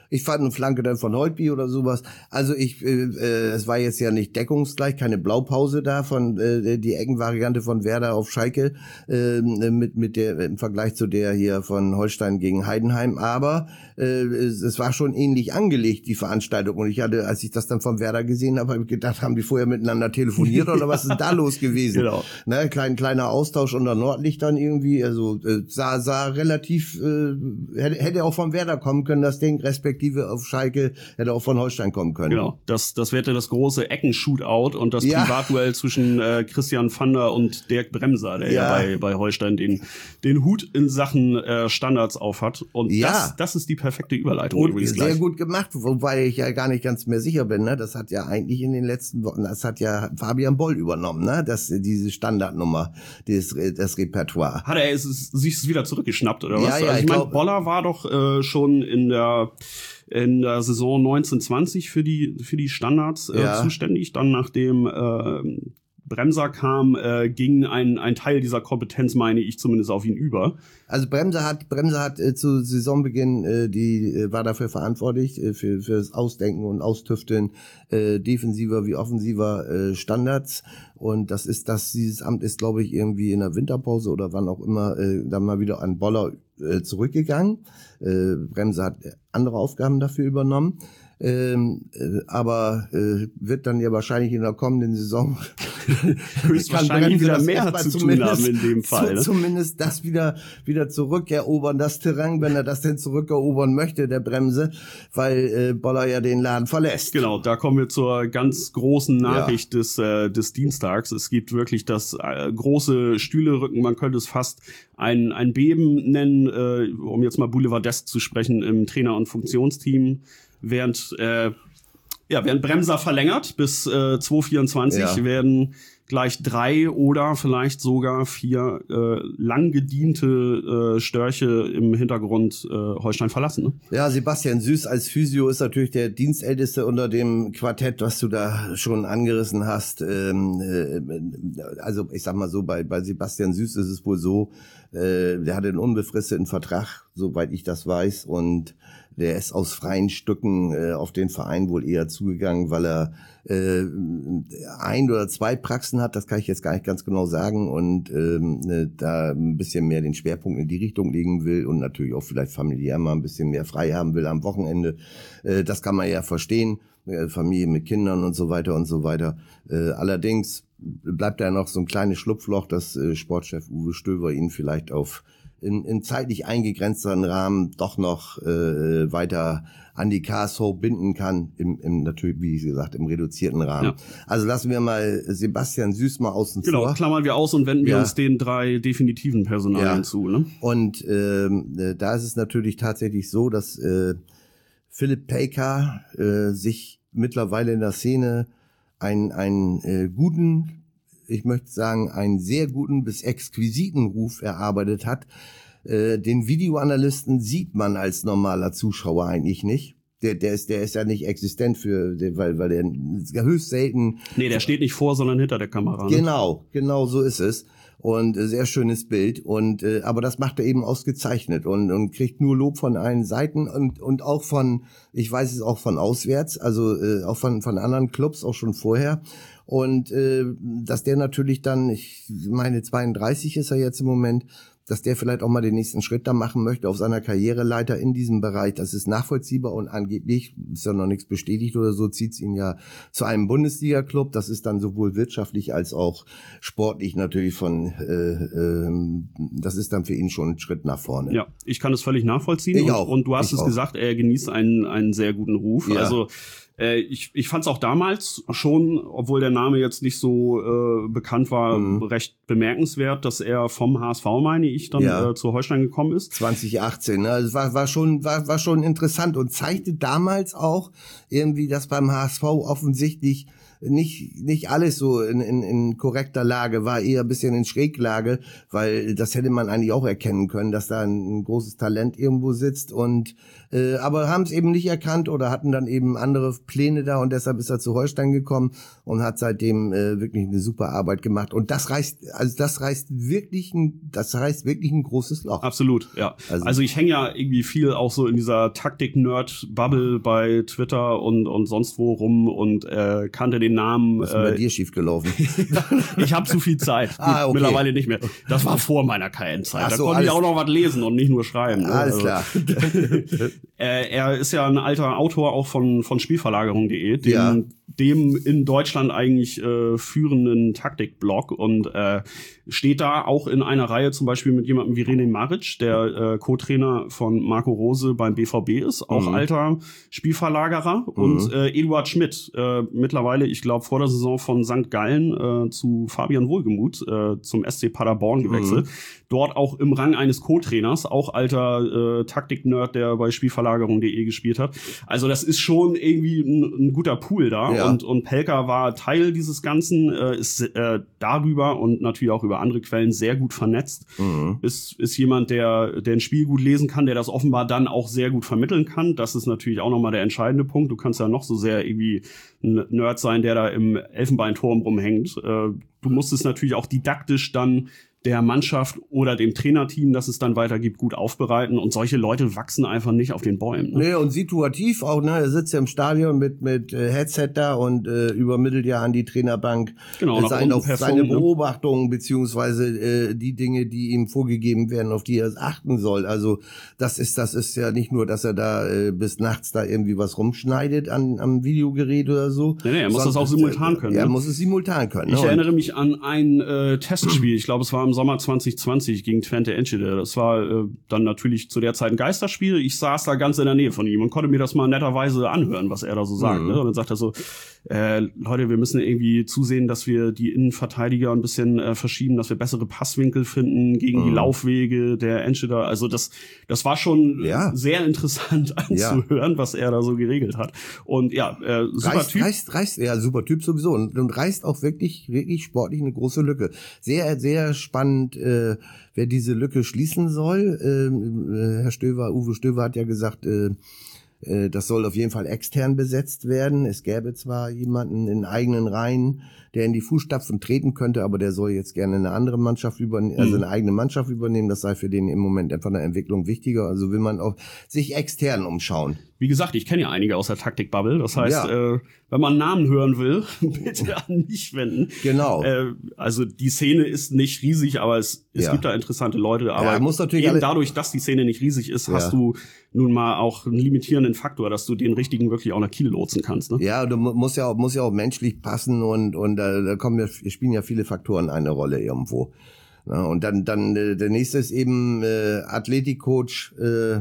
Ich fand eine Flanke dann von Holtby oder sowas. Also ich, äh, äh, es war jetzt ja nicht deckungsgleich, keine Blaupause da von äh, die Eckenvariante von Werder auf Schalke äh, mit mit der im Vergleich zu der hier von Holstein gegen Heidenheim. Aber äh, es, es war schon ähnlich angelegt, die Veranstaltung. Und ich hatte, als ich das dann von Werder gesehen habe, habe ich gedacht, haben die vorher miteinander telefoniert oder was ist da los gewesen? Genau. Ne, klein kleiner Austausch unter Nordlichtern irgendwie. Also äh, sah sah relativ äh, hätte, hätte auch von Werder kommen können, das Ding, respektive auf Schalke hätte auch von Holstein kommen können. Genau, das das wäre das große Ecken-Shootout und das ja. Privatduell zwischen äh, Christian Vander und Dirk Bremser, der ja, ja bei bei Holstein den den Hut in Sachen äh, Standards aufhat. Und ja. das das ist die perfekte Überleitung und übrigens sehr gleich. gut gemacht, wobei ich ja gar nicht ganz mehr sicher bin. Ne? Das hat ja eigentlich in den letzten Wochen, das hat ja Fabian Boll übernommen, ne? Das diese Standardnummer, das, das Repertoire. Hat er es, sich es wieder zurückgeschnappt oder was? Ja, ja, also ich, ich meine, glaub, Boller war doch äh, schon in der in der Saison neunzehn zwanzig für die für die Standards äh, ja. zuständig. Dann nachdem äh, Bremser kam, äh, ging ein ein Teil dieser Kompetenz, meine ich, zumindest auf ihn über. Also Bremser hat Bremser hat äh, zu Saisonbeginn äh, die äh, war dafür verantwortlich äh, für für das Ausdenken und Austüfteln äh, defensiver wie offensiver äh, Standards, und das ist das dieses Amt ist, glaube ich, irgendwie in der Winterpause oder wann auch immer äh, dann mal wieder an Boller äh, zurückgegangen. Äh, Bremser hat andere Aufgaben dafür übernommen. Ähm, äh, aber äh, wird dann ja wahrscheinlich in der kommenden Saison höchstwahrscheinlich wieder mehr zu tun haben in dem Fall. Zu, ne? Zumindest das wieder wieder zurückerobern, das Terrain, wenn er das denn zurückerobern möchte, der Bremse, weil äh, Boller ja den Laden verlässt. Genau, da kommen wir zur ganz großen Nachricht ja. des äh, des Dienstags. Es gibt wirklich das äh, große Stühlerücken, man könnte es fast ein ein Beben nennen, äh, um jetzt mal boulevardesk zu sprechen, im Trainer- und Funktionsteam. Während äh, ja während Bremser verlängert bis äh, zwanzig vierundzwanzig ja. werden gleich drei oder vielleicht sogar vier äh, lang gediente äh, Störche im Hintergrund äh, Holstein verlassen. Ne? Ja, Sebastian Süß als Physio ist natürlich der Dienstälteste unter dem Quartett, was du da schon angerissen hast. Ähm, äh, also ich sag mal so, bei bei Sebastian Süß ist es wohl so, äh, der hatte einen unbefristeten Vertrag, soweit ich das weiß, und der ist aus freien Stücken äh, auf den Verein wohl eher zugegangen, weil er äh, ein oder zwei Praxen hat, das kann ich jetzt gar nicht ganz genau sagen, und ähm, äh, da ein bisschen mehr den Schwerpunkt in die Richtung legen will und natürlich auch vielleicht familiär mal ein bisschen mehr frei haben will am Wochenende. Äh, das kann man ja verstehen, äh, Familie mit Kindern und so weiter und so weiter. Äh, allerdings bleibt da noch so ein kleines Schlupfloch, dass äh, Sportchef Uwe Stöber ihn vielleicht auf in, in zeitlich eingegrenzteren Rahmen doch noch äh, weiter an die K S V binden kann, im, im natürlich, wie gesagt, im reduzierten Rahmen. Ja. Also lassen wir mal Sebastian Süß mal außen genau, vor. Genau, klammern wir aus und wenden ja. wir uns den drei definitiven Personalien ja. zu. Ne? Und ähm, äh, da ist es natürlich tatsächlich so, dass äh, Philipp Pejka äh, sich mittlerweile in der Szene einen, einen äh, guten, ich möchte sagen, einen sehr guten bis exquisiten Ruf erarbeitet hat. Äh, den Videoanalysten sieht man als normaler Zuschauer eigentlich nicht. Der, der ist, der ist ja nicht existent für, der, weil, weil der höchst selten. Nee, der steht nicht vor, sondern hinter der Kamera. Ne? Genau, genau so ist es. Und äh, sehr schönes Bild. Und äh, aber das macht er eben ausgezeichnet und und kriegt nur Lob von allen Seiten und und auch von, ich weiß es auch von auswärts, also äh, auch von von anderen Clubs auch schon vorher. Und äh, dass der natürlich dann, ich meine zweiunddreißig ist er jetzt im Moment, dass der vielleicht auch mal den nächsten Schritt da machen möchte auf seiner Karriereleiter in diesem Bereich. Das ist nachvollziehbar und angeblich, ist ja noch nichts bestätigt oder so, zieht es ihn ja zu einem Bundesliga-Club. Das ist dann sowohl wirtschaftlich als auch sportlich natürlich von, äh, äh, das ist dann für ihn schon ein Schritt nach vorne. Ja, ich kann das völlig nachvollziehen. Ich und, auch. Und du hast ich es auch. gesagt, er genießt einen, einen sehr guten Ruf. Ja. Also Äh, ich ich fand es auch damals schon, obwohl der Name jetzt nicht so äh, bekannt war, mhm. recht bemerkenswert, dass er vom H S V, meine ich, dann ja. äh, zu Holstein gekommen ist. zwanzig achtzehn, ne? Das war, war schon war, war schon interessant und zeigte damals auch irgendwie, dass beim H S V offensichtlich nicht nicht alles so in, in, in korrekter Lage, war eher ein bisschen in Schräglage, weil das hätte man eigentlich auch erkennen können, dass da ein, ein großes Talent irgendwo sitzt und äh, aber haben es eben nicht erkannt oder hatten dann eben andere Pläne da und deshalb ist er zu Holstein gekommen und hat seitdem äh, wirklich eine super Arbeit gemacht und das reißt also das reißt wirklich ein das reißt wirklich ein großes Loch. Absolut, ja. Also, also ich hänge ja irgendwie viel auch so in dieser Taktik-Nerd-Bubble bei Twitter und und sonst wo rum und äh, kannte den Namen. Was ist bei äh, dir schiefgelaufen? Ich habe zu viel Zeit. Ah, okay. Mittlerweile nicht mehr. Das war vor meiner K N-Zeit. Da so, konnte ich auch noch was lesen und nicht nur schreiben. Alles also, klar. äh, er ist ja ein alter Autor auch von von Spielverlagerung punkt de, dem, ja. dem in Deutschland eigentlich äh, führenden Taktikblog und äh, steht da auch in einer Reihe zum Beispiel mit jemandem wie René Maric, der äh, Co-Trainer von Marco Rose beim B V B ist, auch mhm. alter Spielverlagerer mhm. und äh, Eduard Schmidt, äh, mittlerweile, ich glaube, vor der Saison von Sankt Gallen äh, zu Fabian Wohlgemuth äh, zum S C Paderborn gewechselt. Mhm. Dort auch im Rang eines Co-Trainers, auch alter äh, Taktik-Nerd, der bei Spielverlagerung punkt de gespielt hat. Also das ist schon irgendwie ein, ein guter Pool da ja. und, und Pelka war Teil dieses Ganzen, äh, ist äh, darüber und natürlich auch über andere Quellen sehr gut vernetzt. Mhm. Ist, ist jemand, der, der ein Spiel gut lesen kann, der das offenbar dann auch sehr gut vermitteln kann. Das ist natürlich auch nochmal der entscheidende Punkt. Du kannst ja noch so sehr irgendwie ein Nerd sein, der da im Elfenbeinturm rumhängt. Äh, du musst es natürlich auch didaktisch dann der Mannschaft oder dem Trainerteam, das es dann weitergibt, gut aufbereiten. Und solche Leute wachsen einfach nicht auf den Bäumen. Ne? Nee, und situativ auch, ne? Er sitzt ja im Stadion mit mit äh, Headset da und äh, übermittelt ja an die Trainerbank genau, äh, seine, auf seine Beobachtungen, beziehungsweise äh, die Dinge, die ihm vorgegeben werden, auf die er achten soll. Also das ist das ist ja nicht nur, dass er da äh, bis nachts da irgendwie was rumschneidet an am Videogerät oder so. Nee, nee, er muss das auch simultan können. Er ne? muss es simultan können. Ich ne? erinnere mich an ein äh, Testspiel, ich glaube, es war am Sommer zwanzig zwanzig gegen Twente Enschede. Das war äh, dann natürlich zu der Zeit ein Geisterspiel. Ich saß da ganz in der Nähe von ihm und konnte mir das mal netterweise anhören, was er da so sagt. Mhm. Ne? Und dann sagt er so, äh, Leute, wir müssen irgendwie zusehen, dass wir die Innenverteidiger ein bisschen äh, verschieben, dass wir bessere Passwinkel finden gegen mhm. die Laufwege der Enscheder. Also das das war schon ja. sehr interessant anzuhören, ja. was er da so geregelt hat. Und ja, äh, super reißt, Typ. Reißt, reißt, ja, super Typ sowieso. Und, und reißt auch wirklich, wirklich sportlich eine große Lücke. Sehr, sehr spannend, äh, wer diese Lücke schließen soll. Äh, Herr Stöver, Uwe Stöver hat ja gesagt, äh, äh, das soll auf jeden Fall extern besetzt werden. Es gäbe zwar jemanden in eigenen Reihen, der in die Fußstapfen treten könnte, aber der soll jetzt gerne eine andere Mannschaft übernehmen, also eine eigene Mannschaft übernehmen. Das sei für den im Moment einfach eine Entwicklung wichtiger. Also will man auch sich extern umschauen. Wie gesagt, ich kenne ja einige aus der Taktikbubble. Das heißt, ja. äh, wenn man Namen hören will, bitte an mich wenden. Genau. Äh, also die Szene ist nicht riesig, aber es, es ja. gibt da interessante Leute. Aber ja, muss natürlich eben dadurch, dass die Szene nicht riesig ist, ja. hast du nun mal auch einen limitierenden Faktor, dass du den richtigen wirklich auch nach Kiel lotsen kannst. Ne? Ja, du musst ja auch, muss ja auch menschlich passen und und da, da kommen ja, spielen ja viele Faktoren eine Rolle irgendwo. Ja, und dann dann äh, der nächste ist eben äh, Athletikcoach äh,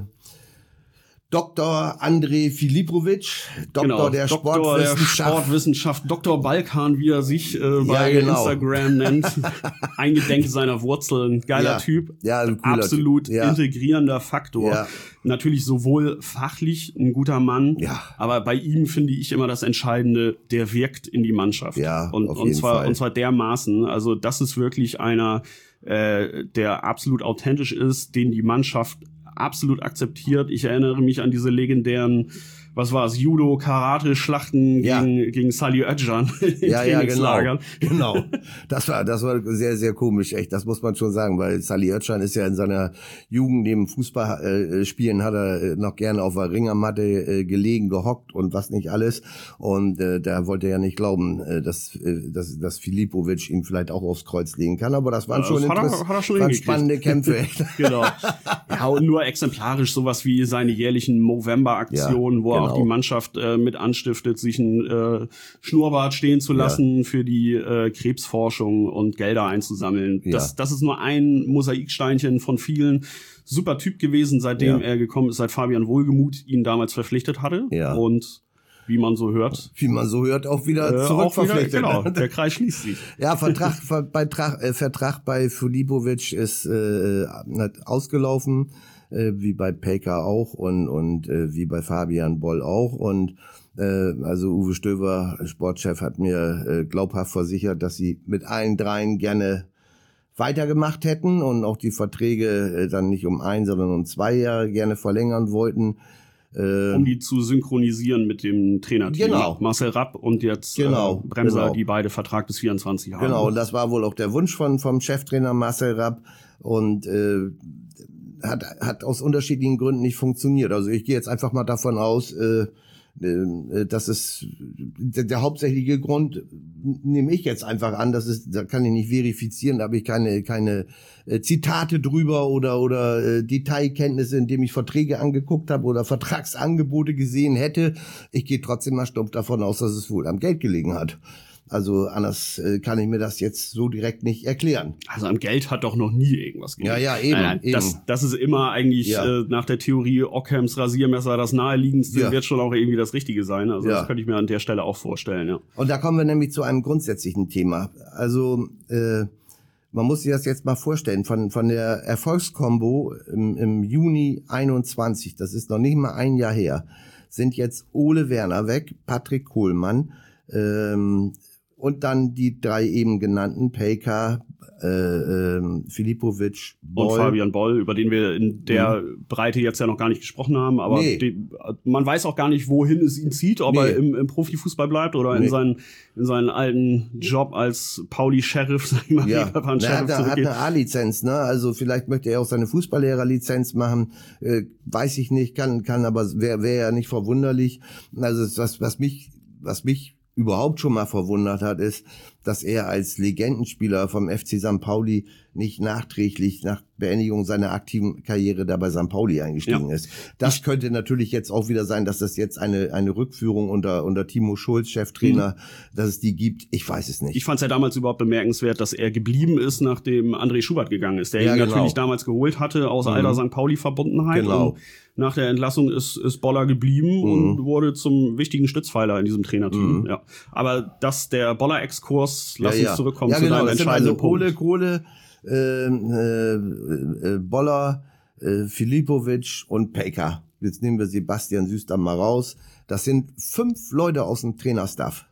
Doktor Andrej Filipovic, Doktor genau, der Doktor Sportwissenschaft. Der Sportwissenschaft, Doktor Balkan, wie er sich äh, bei ja, genau. Instagram nennt. Eingedenk seiner Wurzeln. Geiler ja. Typ. Ja, ein cooler Absolut Typ. Ja. integrierender Faktor. Ja. Natürlich sowohl fachlich ein guter Mann, ja. aber bei ihm finde ich immer das Entscheidende, der wirkt in die Mannschaft. Ja, und, auf und jeden zwar Fall. und zwar dermaßen. Also das ist wirklich einer, äh, der absolut authentisch ist, den die Mannschaft absolut akzeptiert. Ich erinnere mich an diese legendären, was war es, Judo, Karate, Schlachten ja. gegen gegen Salih Özcan in ja, ja, Trainingslagern. Genau. genau. Das war das war sehr sehr komisch, echt. Das muss man schon sagen, weil Salih Özcan ist ja in seiner Jugend neben Fußball äh, spielen hat er äh, noch gerne auf der Ringermatte äh, gelegen, gehockt und was nicht alles. Und äh, da wollte er ja nicht glauben, äh, dass äh, dass dass Filipovic ihn vielleicht auch aufs Kreuz legen kann. Aber das waren ja, schon, das hat er, hat er schon waren spannende Kämpfe. Genau. Ja, und nur exemplarisch sowas wie seine jährlichen Movember-Aktionen, ja, wo er genau. auch die Mannschaft äh, mit anstiftet, sich ein äh, Schnurrbart stehen zu lassen ja. für die äh, Krebsforschung und Gelder einzusammeln. Ja. Das, das ist nur ein Mosaiksteinchen von vielen. Super Typ gewesen, seitdem ja. er gekommen ist, seit Fabian Wohlgemuth ihn damals verpflichtet hatte. Ja. Und wie man so hört. Wie man so hört, auch wieder äh, zurückverpflichtet. Genau, der Kreis schließt sich. Ja, Vertrag bei, Tra- äh, Vertrag bei Filipovic ist äh, ausgelaufen, äh, wie bei Pelka auch und und äh, wie bei Fabian Boll auch. Und Äh, also Uwe Stöver, Sportchef, hat mir äh, glaubhaft versichert, dass sie mit allen dreien gerne weitergemacht hätten und auch die Verträge äh, dann nicht um ein, sondern um zwei Jahre gerne verlängern wollten. Äh, um die zu synchronisieren mit dem Trainerteam. Genau. Marcel Rapp und jetzt genau, äh, Bremser, genau. die beide Vertrag bis vierundzwanzig haben. Genau, und das war wohl auch der Wunsch von vom Cheftrainer Marcel Rapp und äh, hat hat aus unterschiedlichen Gründen nicht funktioniert. Also ich gehe jetzt einfach mal davon aus, äh, äh, dass es der, der hauptsächliche Grund, nehme ich jetzt einfach an, dass es, da kann ich nicht verifizieren, da habe ich keine keine äh, Zitate drüber oder oder äh, Detailkenntnisse, indem ich Verträge angeguckt habe oder Vertragsangebote gesehen hätte. Ich gehe trotzdem mal stumpf davon aus, dass es wohl am Geld gelegen hat. Also anders äh, kann ich mir das jetzt so direkt nicht erklären. Also am Geld hat doch noch nie irgendwas gegeben. Ja, ja, eben. Nein, nein, eben. Das, das ist immer eigentlich ja. äh, nach der Theorie Ockhams Rasiermesser das naheliegendste, ja. wird schon auch irgendwie das Richtige sein. Also ja. das könnte ich mir an der Stelle auch vorstellen. Ja. Und da kommen wir nämlich zu einem grundsätzlichen Thema. Also äh, man muss sich das jetzt mal vorstellen, von von der Erfolgskombo im, im Juni einundzwanzig, das ist noch nicht mal ein Jahr her, sind jetzt Ole Werner weg, Patrick Kohlmann, ähm, und dann die drei eben genannten, Pejka, äh, äh, Filipovic, Boll. Und Fabian Boll, über den wir in der mhm. Breite jetzt ja noch gar nicht gesprochen haben. Aber nee. die, man weiß auch gar nicht, wohin es ihn zieht, ob nee. er im, im Profifußball bleibt oder nee. in, seinen, in seinen alten Job als Pauli-Sheriff, sag ich mal. Ja, er hat, hat eine A-Lizenz, ne? Also vielleicht möchte er auch seine Fußballlehrer-Lizenz machen. Äh, weiß ich nicht, kann, kann aber wäre wär ja nicht verwunderlich. Also was, was mich, was mich überhaupt schon mal verwundert hat, ist, dass er als Legendenspieler vom F C Sankt Pauli nicht nachträglich nach Beendigung seiner aktiven Karriere da bei Sankt Pauli eingestiegen ja. ist. Das ich könnte natürlich jetzt auch wieder sein, dass das jetzt eine eine Rückführung unter unter Timo Schulz, Cheftrainer, mhm. dass es die gibt. Ich weiß es nicht. Ich fand es ja damals überhaupt bemerkenswert, dass er geblieben ist, nachdem André Schubert gegangen ist, der ja, ihn genau. natürlich damals geholt hatte aus mhm. alter Sankt Pauli-Verbundenheit. Genau. Und nach der Entlassung ist, ist Boller geblieben mhm. und wurde zum wichtigen Stützpfeiler in diesem Trainerteam. Mhm. Ja. Aber dass der Boller-Exkurs, lass ja, uns ja. zurückkommen ja, zu genau, deinem entscheidenden also Kohle, Kohle, äh, äh, Boller, äh, Filipovic und Pejka. Jetzt nehmen wir Sebastian Süster mal raus. Das sind fünf Leute aus dem Trainerstaff,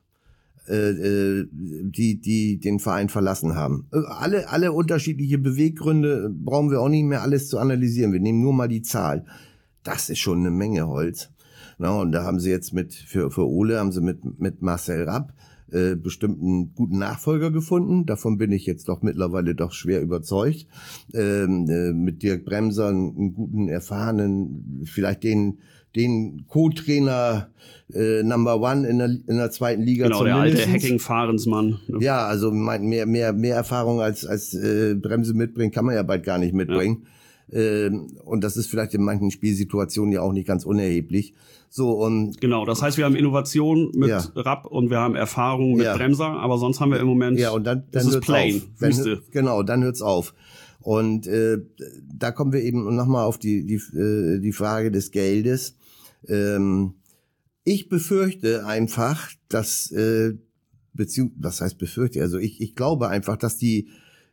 äh, die die den Verein verlassen haben. Alle alle unterschiedliche Beweggründe, brauchen wir auch nicht mehr alles zu analysieren. Wir nehmen nur mal die Zahl. Das ist schon eine Menge Holz. Na, und da haben sie jetzt mit für für Ole haben sie mit mit Marcel Rapp äh, bestimmt einen guten Nachfolger gefunden. Davon bin ich jetzt doch mittlerweile doch schwer überzeugt. Ähm, äh, mit Dirk Bremser einen, einen guten, erfahrenen, vielleicht den den Co-Trainer äh, Number One in der, in der zweiten Liga genau, zumindest. Der alte Hacking-Fahrensmann. Ja, also mein, mehr mehr mehr Erfahrung als als äh, Bremse mitbringen kann man ja bald gar nicht mitbringen. Ja. Ähm, und das ist vielleicht in manchen Spielsituationen ja auch nicht ganz unerheblich. So und genau, das heißt, wir haben Innovation mit ja. Rapp und wir haben Erfahrung mit ja. Bremser, aber sonst haben wir im Moment ja und dann dann hört's plain, auf. Wüste. Dann, genau, dann hört's auf. Und äh, da kommen wir eben nochmal auf die die äh, die Frage des Geldes. Ähm, ich befürchte einfach, dass äh, beziehungsweise was heißt befürchte? Also ich ich glaube einfach, dass die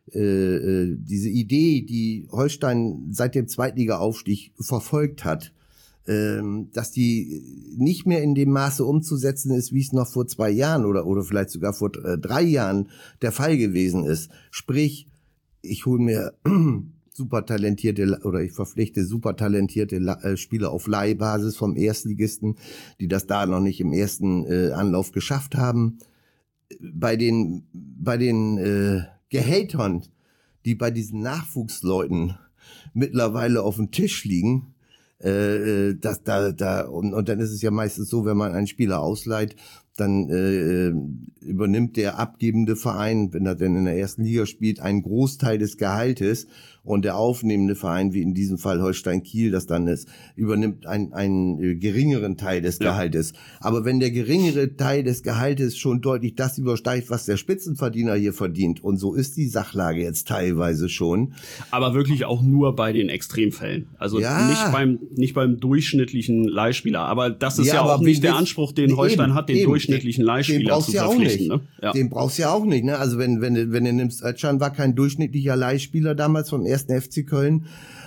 äh, diese Idee, die Holstein seit dem Zweitliga-Aufstieg verfolgt hat, äh, dass die nicht mehr in dem Maße umzusetzen ist, wie es noch vor zwei Jahren oder oder vielleicht sogar vor äh, drei Jahren der Fall gewesen ist. Sprich, ich hole mir super talentierte oder ich verpflichte super talentierte äh, Spieler auf Leihbasis vom Erstligisten, die das da noch nicht im ersten äh, Anlauf geschafft haben. Bei den bei den äh, Gehältern, die bei diesen Nachwuchsleuten mittlerweile auf dem Tisch liegen, äh, das, da, da, und, und dann ist es ja meistens so, wenn man einen Spieler ausleiht, dann äh, übernimmt der abgebende Verein, wenn er denn in der ersten Liga spielt, einen Großteil des Gehaltes und der aufnehmende Verein, wie in diesem Fall Holstein Kiel das dann ist, übernimmt einen, einen äh, geringeren Teil des ja. Gehaltes. Aber wenn der geringere Teil des Gehaltes schon deutlich das übersteigt, was der Spitzenverdiener hier verdient, und so ist die Sachlage jetzt teilweise schon. Aber wirklich auch nur bei den Extremfällen. Also ja. nicht beim nicht beim durchschnittlichen Leihspieler. Aber das ist ja, ja auch nicht der Anspruch, den Holstein eben, hat, den eben. durchschnittlichen durchschnittlichen Leihspieler zu verpflichten. Ne? Ja. Den brauchst du ja auch nicht. Ne? Also wenn wenn du, wenn du nimmst, Özcan war kein durchschnittlicher Leihspieler damals vom ersten F C Köln.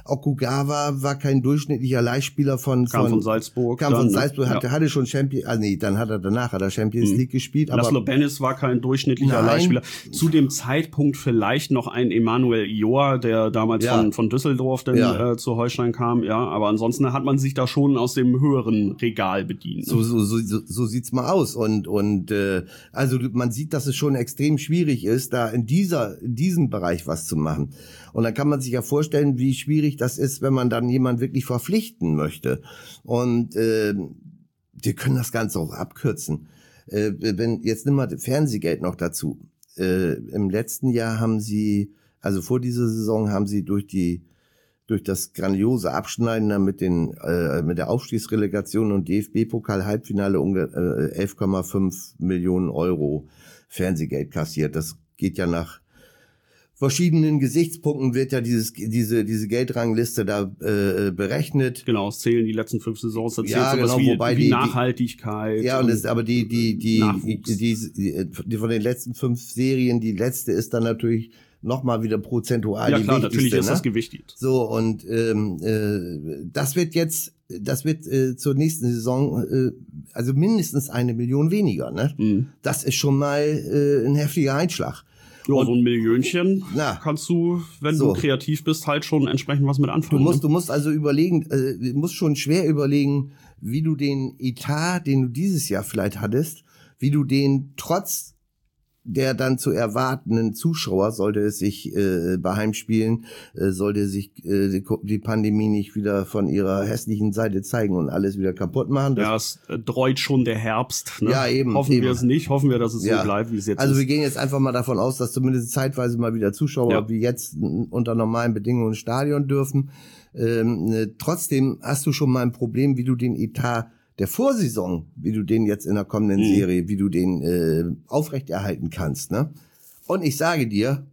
Okugawa war kein durchschnittlicher Leihspieler von kam von, von Salzburg. Kam dann, von Salzburg, ne? hatte, ja. hatte schon Champions, also nee, dann hat er danach hat er Champions mhm. League gespielt. Aber Laszlo Bennis war kein durchschnittlicher Nein. Leihspieler. Zu dem Zeitpunkt vielleicht noch ein Emanuel Ioa, der damals ja. von von Düsseldorf dann ja. äh, zu Holstein kam. Ja, aber ansonsten hat man sich da schon aus dem höheren Regal bedient. So so so, so, so sieht's mal aus und und äh, also man sieht, dass es schon extrem schwierig ist, da in dieser in diesem Bereich was zu machen. Und dann kann man sich ja vorstellen, wie schwierig das ist, wenn man dann jemanden wirklich verpflichten möchte. Und äh, wir können das Ganze auch abkürzen. Äh, wenn jetzt nimm mal Fernsehgeld noch dazu. Äh, Im letzten Jahr haben sie, also vor dieser Saison haben sie durch die durch das grandiose Abschneiden da mit den äh, mit der Aufstiegsrelegation und D F B-Pokal-Halbfinale um äh, elf Komma fünf Millionen Euro Fernsehgeld kassiert. Das geht ja nach verschiedenen Gesichtspunkten wird ja dieses diese diese Geldrangliste da äh, berechnet. Genau, es zählen die letzten fünf Saisons, da zählt ja, sowas genau, wie, wobei wie die, Nachhaltigkeit. Ja, und das, aber die die die, die die die von den letzten fünf Serien, die letzte ist dann natürlich noch mal wieder prozentual ja, die klar, wichtigste. Natürlich ist ne? das gewichtet. So und ähm, äh, das wird jetzt das wird äh, zur nächsten Saison äh, also mindestens eine Million weniger. Ne? Mhm. Das ist schon mal äh, ein heftiger Einschlag. Ja, und so ein Millionchen na, kannst du, wenn so. du kreativ bist, halt schon entsprechend was mit anfangen. Du musst, ne? du musst also überlegen, äh, du musst schon schwer überlegen, wie du den Etat, den du dieses Jahr vielleicht hattest, wie du den trotz der dann zu erwartenden Zuschauer, sollte es sich äh, bei Heimspielen, äh, sollte sich äh, die Pandemie nicht wieder von ihrer hässlichen Seite zeigen und alles wieder kaputt machen. Das ja, es äh, dreut schon der Herbst. Ne? Ja, eben. Hoffen eben. wir es nicht, hoffen wir, dass es ja. so bleibt, wie es jetzt also ist. Also wir gehen jetzt einfach mal davon aus, dass zumindest zeitweise mal wieder Zuschauer ja. wie jetzt unter normalen Bedingungen ins Stadion dürfen. Ähm, äh, trotzdem hast du schon mal ein Problem, wie du den Etat der Vorsaison, wie du den jetzt in der kommenden mhm. Serie, wie du den äh, aufrechterhalten kannst, ne? Und ich sage dir,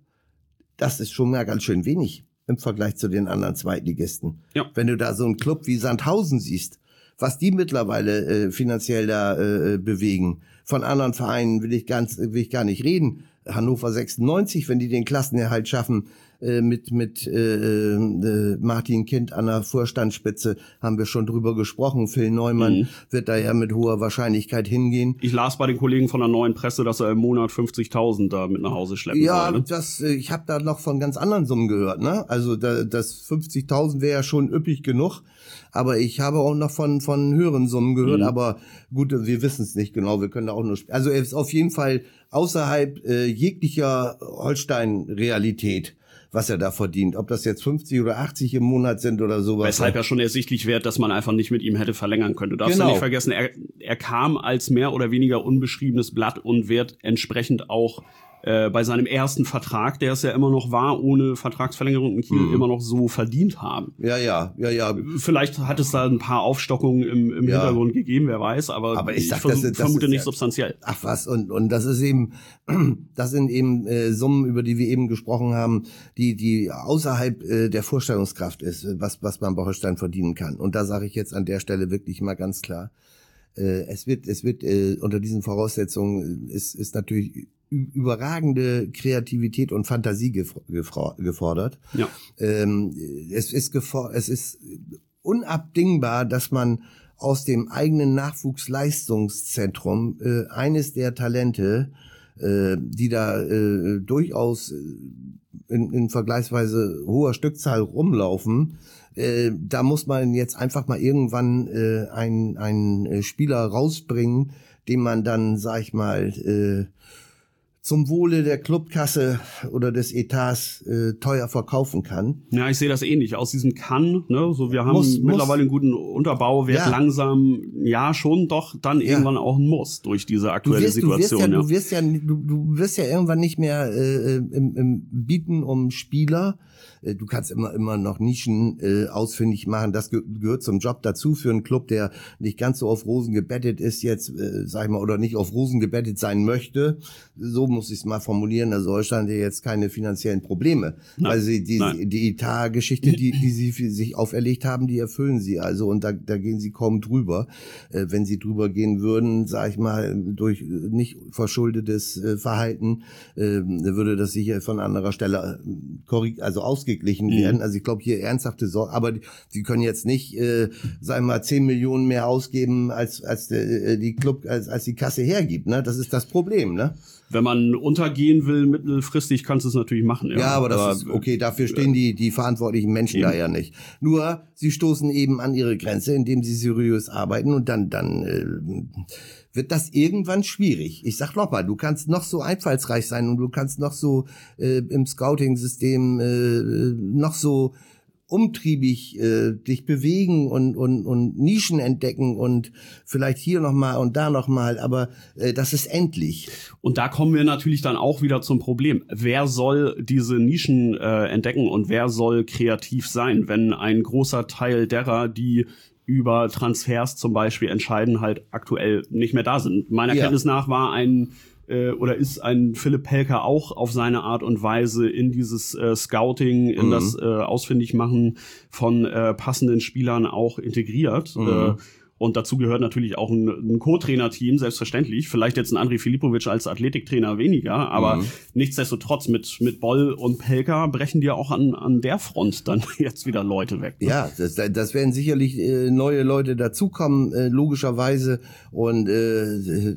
das ist schon mal ganz schön wenig im Vergleich zu den anderen Zweitligisten. Ja. Wenn du da so einen Club wie Sandhausen siehst, was die mittlerweile äh, finanziell da äh, bewegen. Von anderen Vereinen will ich ganz, will ich gar nicht reden. Hannover sechsundneunzig, wenn die den Klassenerhalt schaffen, äh, mit mit äh, äh, Martin Kind an der Vorstandsspitze, haben wir schon drüber gesprochen. Phil Neumann mhm. wird da ja mit hoher Wahrscheinlichkeit hingehen. Ich las bei den Kollegen von der Neuen Presse, dass er im Monat fünfzigtausend da mit nach Hause schleppen ja, soll. Ja, das, äh, ich habe da noch von ganz anderen Summen gehört. Ne? Also da, das fünfzigtausend wäre ja schon üppig genug. Aber ich habe auch noch von von höheren Summen gehört. Mhm. Aber gut, wir wissen es nicht genau. Wir können da auch nur sp- also er ist auf jeden Fall außerhalb äh, jeglicher Holstein-Realität, was er da verdient. Ob das jetzt fünfzig oder achtzig im Monat sind oder sowas. Weshalb ja schon ersichtlich wird, dass man einfach nicht mit ihm hätte verlängern können. Du darfst genau. ja nicht vergessen, er, er kam als mehr oder weniger unbeschriebenes Blatt und wird entsprechend auch äh, bei seinem ersten Vertrag, der es ja immer noch war, ohne Vertragsverlängerung in Kiel, mhm. immer noch so verdient haben. Ja, ja, ja, ja. Vielleicht hat es da ein paar Aufstockungen im, im ja. Hintergrund gegeben, wer weiß, aber, aber ich, sag, ich vers- das, das vermute ist, nicht ja, substanziell. Ach was, und und das ist eben, das sind eben äh, Summen, über die wir eben gesprochen haben, die die außerhalb äh, der Vorstellungskraft ist, was was man bei Holstein verdienen kann. Und da sage ich jetzt an der Stelle wirklich mal ganz klar, äh, es wird es wird äh, unter diesen Voraussetzungen ist ist natürlich überragende Kreativität und Fantasie gefra- gefordert. Ja. Ähm, es ist gefor- es ist unabdingbar, dass man aus dem eigenen Nachwuchsleistungszentrum äh, eines der Talente, äh, die da äh, durchaus in, in vergleichsweise hoher Stückzahl rumlaufen, äh, da muss man jetzt einfach mal irgendwann äh, einen einen Spieler rausbringen, den man dann, sag ich mal, äh, zum Wohle der Clubkasse oder des Etats äh, teuer verkaufen kann. Ja, ich sehe das ähnlich. Aus diesem kann, ne, so wir haben muss, mittlerweile muss. einen guten Unterbau, wird ja. langsam, ja schon, doch dann ja. irgendwann auch ein Muss durch diese aktuelle du wirst, Situation. Du wirst ja, ja. Du wirst ja, du, du wirst ja irgendwann nicht mehr äh, im, im Bieten um Spieler. Du kannst immer immer noch Nischen äh, ausfindig machen. Das ge- gehört zum Job dazu für einen Club, der nicht ganz so auf Rosen gebettet ist jetzt, äh, sag ich mal, oder nicht auf Rosen gebettet sein möchte. So muss ich es mal formulieren, also Holstein hat ja jetzt keine finanziellen Probleme. Nein. Also die, die, die Etat-Geschichte, die, die sie für sich auferlegt haben, die erfüllen sie also und da, da gehen sie kaum drüber. Äh, wenn sie drüber gehen würden, sage ich mal, durch nicht verschuldetes äh, Verhalten, äh, würde das sicher von anderer Stelle korrekt, also ausgeglichen werden. Mhm. Also ich glaube hier ernsthafte Sorge, aber die, die können jetzt nicht, äh, sagen wir mal, zehn Millionen mehr ausgeben, als als der, die Club, als als die Kasse hergibt. Ne, das ist das Problem. Ne. Wenn man untergehen will mittelfristig, kannst du es natürlich machen. Ja, ja aber das aber, ist okay. Dafür stehen die die verantwortlichen Menschen eben. Da ja nicht. Nur sie stoßen eben an ihre Grenze, indem sie seriös arbeiten und dann dann äh, wird das irgendwann schwierig. Ich sag noch mal, du kannst noch so einfallsreich sein und du kannst noch so äh, im Scouting-System äh, noch so umtriebig äh, dich bewegen und und und Nischen entdecken und vielleicht hier noch mal und da noch mal, aber äh, das ist endlich. Und da kommen wir natürlich dann auch wieder zum Problem. Wer soll diese Nischen äh, entdecken und wer soll kreativ sein, wenn ein großer Teil derer, die über Transfers zum Beispiel entscheiden, halt aktuell nicht mehr da sind. Meiner ja. Kenntnis nach war ein äh, oder ist ein Philipp Pelka auch auf seine Art und Weise in dieses äh, Scouting, in mhm. das äh, Ausfindigmachen von äh, passenden Spielern auch integriert. Mhm. Äh, Und dazu gehört natürlich auch ein, ein Co-Trainer-Team, selbstverständlich. Vielleicht jetzt ein André Filipovic als Athletiktrainer weniger, aber mhm. nichtsdestotrotz mit mit Boll und Pelka brechen dir auch an an der Front dann jetzt wieder Leute weg. Ne? Ja, das, das werden sicherlich äh, neue Leute dazukommen, äh, logischerweise und äh,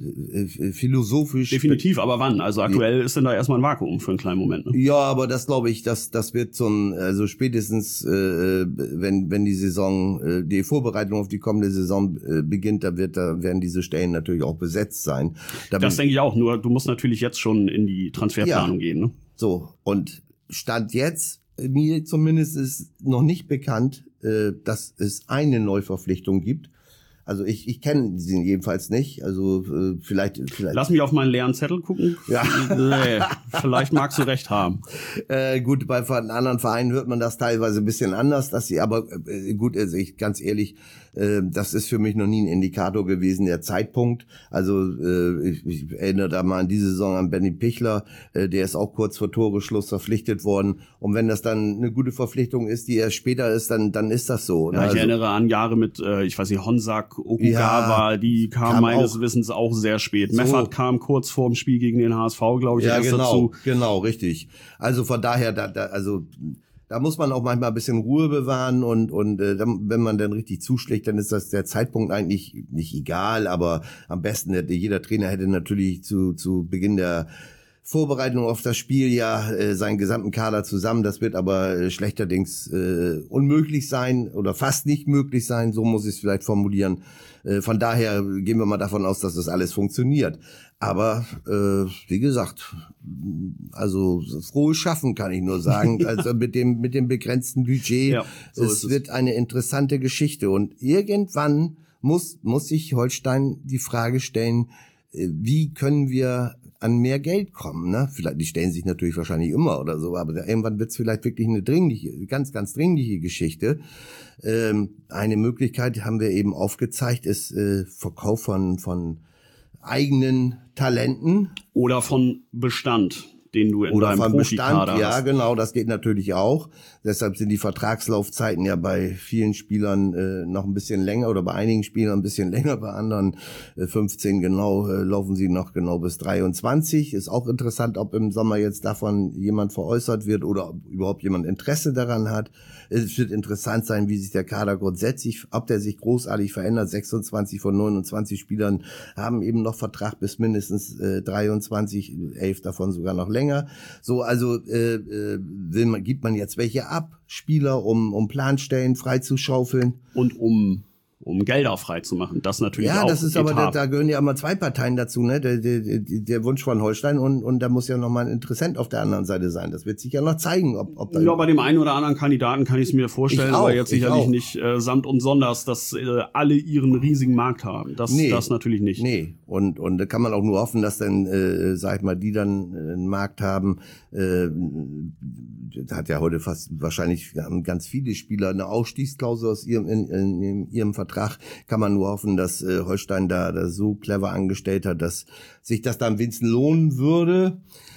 äh, philosophisch. Definitiv, aber wann? Also aktuell ja. ist denn da erstmal ein Vakuum für einen kleinen Moment. Ne? Ja, aber das glaube ich, das das wird zum also spätestens äh, wenn wenn die Saison äh, die Vorbereitung auf die kommende Saison beginnt, da wird, da werden diese Stellen natürlich auch besetzt sein. Da das denke ich auch, nur du musst natürlich jetzt schon in die Transferplanung ja, gehen. Ne? So, und Stand jetzt, mir zumindest ist noch nicht bekannt, äh, dass es eine Neuverpflichtung gibt. Also ich ich kenne sie jedenfalls nicht. Also äh, vielleicht vielleicht. Lass mich auf meinen leeren Zettel gucken. Ja. Nee, vielleicht magst du recht haben. Äh, gut, bei anderen Vereinen hört man das teilweise ein bisschen anders, dass sie aber äh, gut, also ich ganz ehrlich, äh, das ist für mich noch nie ein Indikator gewesen, der Zeitpunkt. Also äh, ich, ich erinnere da mal an diese Saison an Benny Pichler, äh, der ist auch kurz vor Toreschluss verpflichtet worden. Und wenn das dann eine gute Verpflichtung ist, die erst später ist, dann dann ist das so. Ja, ich also, erinnere an Jahre mit, äh, ich weiß nicht, Honsak, Okugawa, ja, die kam, kam meines auch, Wissens auch sehr spät. So. Meffert kam kurz vor dem Spiel gegen den H S V, glaube ich, ja, erst genau, dazu. Genau, richtig. Also von daher, da, da, also da muss man auch manchmal ein bisschen Ruhe bewahren und und äh, dann, wenn man dann richtig zuschlägt, dann ist das der Zeitpunkt eigentlich nicht egal, aber am besten hätte jeder Trainer hätte natürlich zu zu Beginn der Vorbereitung auf das Spiel ja äh, seinen gesamten Kader zusammen. Das wird aber äh, schlechterdings äh, unmöglich sein oder fast nicht möglich sein, so muss ich es vielleicht formulieren. Äh, von daher gehen wir mal davon aus, dass das alles funktioniert. Aber äh, wie gesagt, also frohes Schaffen kann ich nur sagen. Also mit dem mit dem begrenzten Budget, ja, so es wird es. Eine interessante Geschichte. Und irgendwann muss muss sich Holstein die Frage stellen, äh, wie können wir an mehr Geld kommen, ne? Vielleicht, die stellen sich natürlich wahrscheinlich immer oder so, aber irgendwann wird es vielleicht wirklich eine dringliche, ganz, ganz dringliche Geschichte. Ähm, eine Möglichkeit haben wir eben aufgezeigt, ist äh, Verkauf von von eigenen Talenten. Oder von Bestand, den du in Oder deinem von Profikader Bestand, ja, hast. genau, das geht natürlich auch. Deshalb sind die Vertragslaufzeiten ja bei vielen Spielern äh, noch ein bisschen länger oder bei einigen Spielern ein bisschen länger, bei anderen äh, fünfzehn genau äh, laufen sie noch genau bis dreiundzwanzig. Ist auch interessant, ob im Sommer jetzt davon jemand veräußert wird oder ob überhaupt jemand Interesse daran hat. Es wird interessant sein, wie sich der Kader grundsätzlich, ob der sich großartig verändert. sechsundzwanzig von neunundzwanzig Spielern haben eben noch Vertrag bis mindestens äh, dreiundzwanzig, elf davon sogar noch länger. So, also äh, äh, will man, gibt man jetzt welche ab, Spieler, um um Planstellen freizuschaufeln. Und um um Gelder frei zu machen. Das natürlich ja, auch. Ja, das ist aber, da, da gehören ja immer zwei Parteien dazu, ne? Der, der, der Wunsch von Holstein und, und da muss ja noch mal ein Interessent auf der anderen Seite sein. Das wird sich ja noch zeigen, ob, ob da. Ja, bei dem einen oder anderen Kandidaten kann ich es mir vorstellen, aber jetzt sicherlich nicht äh, samt und sonders, dass äh, alle ihren riesigen Markt haben. Das, nee, das natürlich nicht. Nee, und, und da kann man auch nur hoffen, dass dann, äh, sag ich mal, die dann äh, einen Markt haben, äh, da hat ja heute fast wahrscheinlich ganz viele Spieler eine Ausstiegsklausel aus ihrem in, in, in ihrem Vertrag. Kann man nur hoffen, dass äh, Holstein da, da so clever angestellt hat, dass sich das dann wenigstens lohnen würde.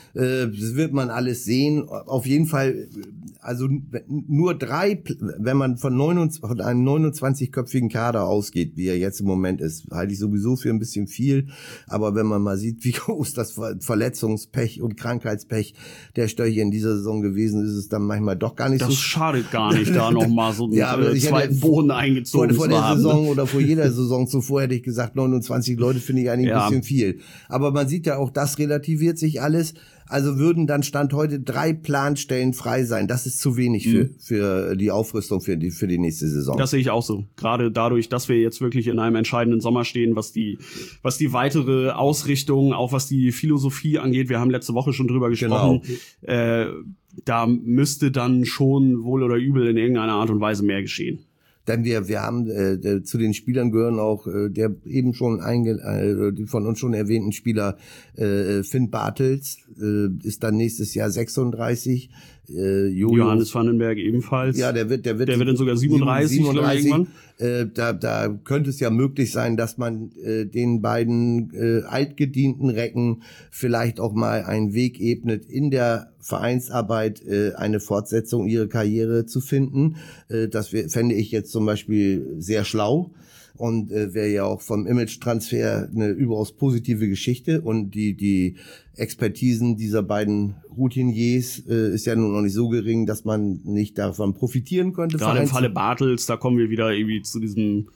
Das wird man alles sehen. Auf jeden Fall, also nur drei, wenn man von, neunundzwanzig, von einem neunundzwanzigköpfigen Kader ausgeht, wie er jetzt im Moment ist, halte ich sowieso für ein bisschen viel. Aber wenn man mal sieht, wie groß das Verletzungspech und Krankheitspech der Störche in dieser Saison gewesen ist, ist es dann manchmal doch gar nicht das so. Das schadet gar nicht, da nochmal so einen ja, äh, zweiten Boden eingezogen vor, vor der haben. Saison oder vor jeder Saison zuvor hätte ich gesagt, neunundzwanzig Leute finde ich eigentlich ja. ein bisschen viel. Aber man sieht ja auch, das relativiert sich alles. Also würden dann Stand heute drei Planstellen frei sein. Das ist zu wenig für, mhm. für die Aufrüstung für die, für die nächste Saison. Das sehe ich auch so. Gerade dadurch, dass wir jetzt wirklich in einem entscheidenden Sommer stehen, was die, was die weitere Ausrichtung, auch was die Philosophie angeht. Wir haben letzte Woche schon drüber gesprochen. Genau. Äh, da müsste dann schon wohl oder übel in irgendeiner Art und Weise mehr geschehen. Denn wir wir haben äh, zu den Spielern gehören auch äh, der eben schon einge äh, die von uns schon erwähnten Spieler äh, Finn Bartels äh, ist dann nächstes Jahr sechsunddreißig. Äh, Jojo, Johannes Vandenberg ebenfalls. Ja, der wird der wird der wird dann sogar siebenunddreißig, siebenunddreißig irgendwann. Äh, da da könnte es ja möglich sein, dass man äh, den beiden äh, altgedienten Recken vielleicht auch mal einen Weg ebnet, in der Vereinsarbeit äh, eine Fortsetzung ihrer Karriere zu finden. Äh, das fände ich jetzt zum Beispiel sehr schlau. Und äh, wäre ja auch vom Image-Transfer eine überaus positive Geschichte. Und die die Expertisen dieser beiden Routiniers äh, ist ja nun noch nicht so gering, dass man nicht davon profitieren könnte. Gerade im Falle Bartels, da kommen wir wieder irgendwie zu diesem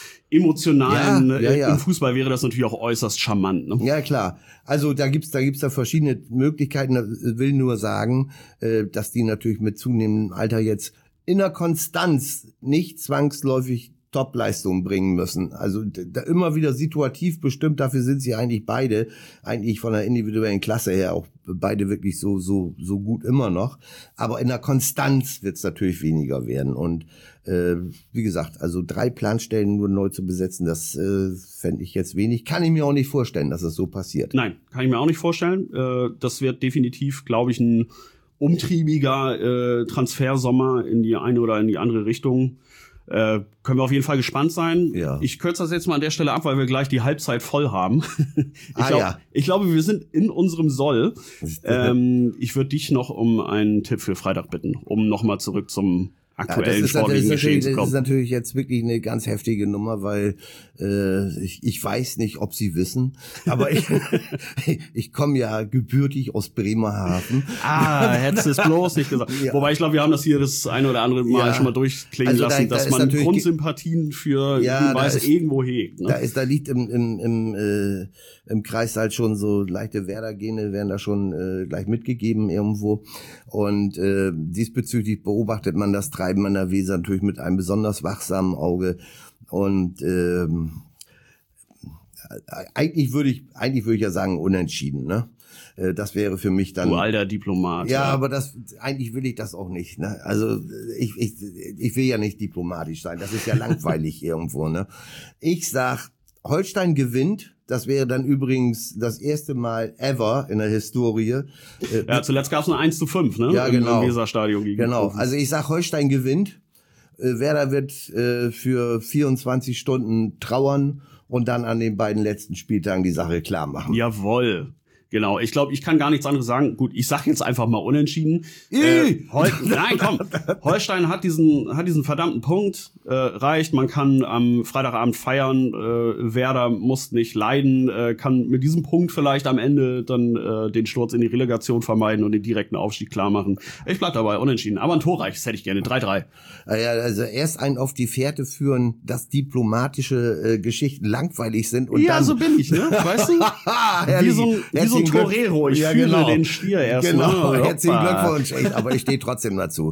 emotionalen, ja, ja, ja. Im Fußball wäre das natürlich auch äußerst charmant. Ne? Ja, klar. Also da gibt's da gibt's da verschiedene Möglichkeiten. Ich will nur sagen, äh, dass die natürlich mit zunehmendem Alter jetzt in der Konstanz nicht zwangsläufig Top-Leistungen bringen müssen. Also da immer wieder situativ bestimmt, dafür sind sie eigentlich beide, eigentlich von der individuellen Klasse her auch beide wirklich so so so gut immer noch. Aber in der Konstanz wird es natürlich weniger werden. Und äh, wie gesagt, also drei Planstellen nur neu zu besetzen, das äh, fände ich jetzt wenig. Kann ich mir auch nicht vorstellen, dass es so passiert. Nein, kann ich mir auch nicht vorstellen. Äh, das wird definitiv, glaube ich, ein umtriebiger äh, Transfersommer in die eine oder in die andere Richtung. Äh, können wir auf jeden Fall gespannt sein. Ja. Ich kürze das jetzt mal an der Stelle ab, weil wir gleich die Halbzeit voll haben. ich, ah, glaub, ja. ich glaube, wir sind in unserem Soll. Ähm, ich würde dich noch um einen Tipp für Freitag bitten, um nochmal zurück zum aktuellen ja, sportlichen Geschehen zu kommen. Das ist natürlich jetzt wirklich eine ganz heftige Nummer, weil äh, ich, ich weiß nicht, ob Sie wissen, aber ich, ich komme ja gebürtig aus Bremerhaven. Ah, hättest du es bloß nicht gesagt. Ja. Wobei ich glaube, wir haben das hier das eine oder andere Mal ja. schon mal durchklingen also lassen, da, da dass man Grundsympathien für ja, die Weise irgendwo hegt. Ne? Da ist, da liegt im im im, äh, im Kreis halt schon so leichte Werder-Gene, werden da schon äh, gleich mitgegeben irgendwo. Und äh, diesbezüglich beobachtet man das Treiben an der Weser natürlich mit einem besonders wachsamen Auge. Und ähm, eigentlich würde ich eigentlich würde ich ja sagen unentschieden, ne? Das wäre für mich dann. Du alter Diplomat. Ja, ja, aber das eigentlich will ich das auch nicht. Ne? Also ich ich ich will ja nicht diplomatisch sein. Das ist ja langweilig irgendwo. Ne? Ich sag, Holstein gewinnt. Das wäre dann übrigens das erste Mal ever in der Historie. Ja, zuletzt gab es eine eins zu fünf, ne? Ja, genau. Im Weserstadion gegen Genau. Also ich sag, Holstein gewinnt. Werder wird äh, für vierundzwanzig Stunden trauern und dann an den beiden letzten Spieltagen die Sache klar machen. Jawohl. Genau, ich glaube, ich kann gar nichts anderes sagen. Gut, ich sag jetzt einfach mal unentschieden. Äh, Hol- Nein, komm. Holstein hat diesen hat diesen verdammten Punkt, äh, reicht. Man kann am Freitagabend feiern. Äh, Werder muss nicht leiden, äh, kann mit diesem Punkt vielleicht am Ende dann äh, den Sturz in die Relegation vermeiden und den direkten Aufstieg klar machen. Ich bleib dabei, unentschieden. Aber ein torreiches hätte ich gerne, drei drei. Ja, also erst einen auf die Fährte führen, dass diplomatische äh, Geschichten langweilig sind und ja, dann... so bin ich, ne? Weißt du? Wie so ein, wie so ein Torero. Ich ja, fühle genau. den Stier erst genau. mal. Genau, herzlichen Glückwunsch. Echt, aber ich stehe trotzdem dazu.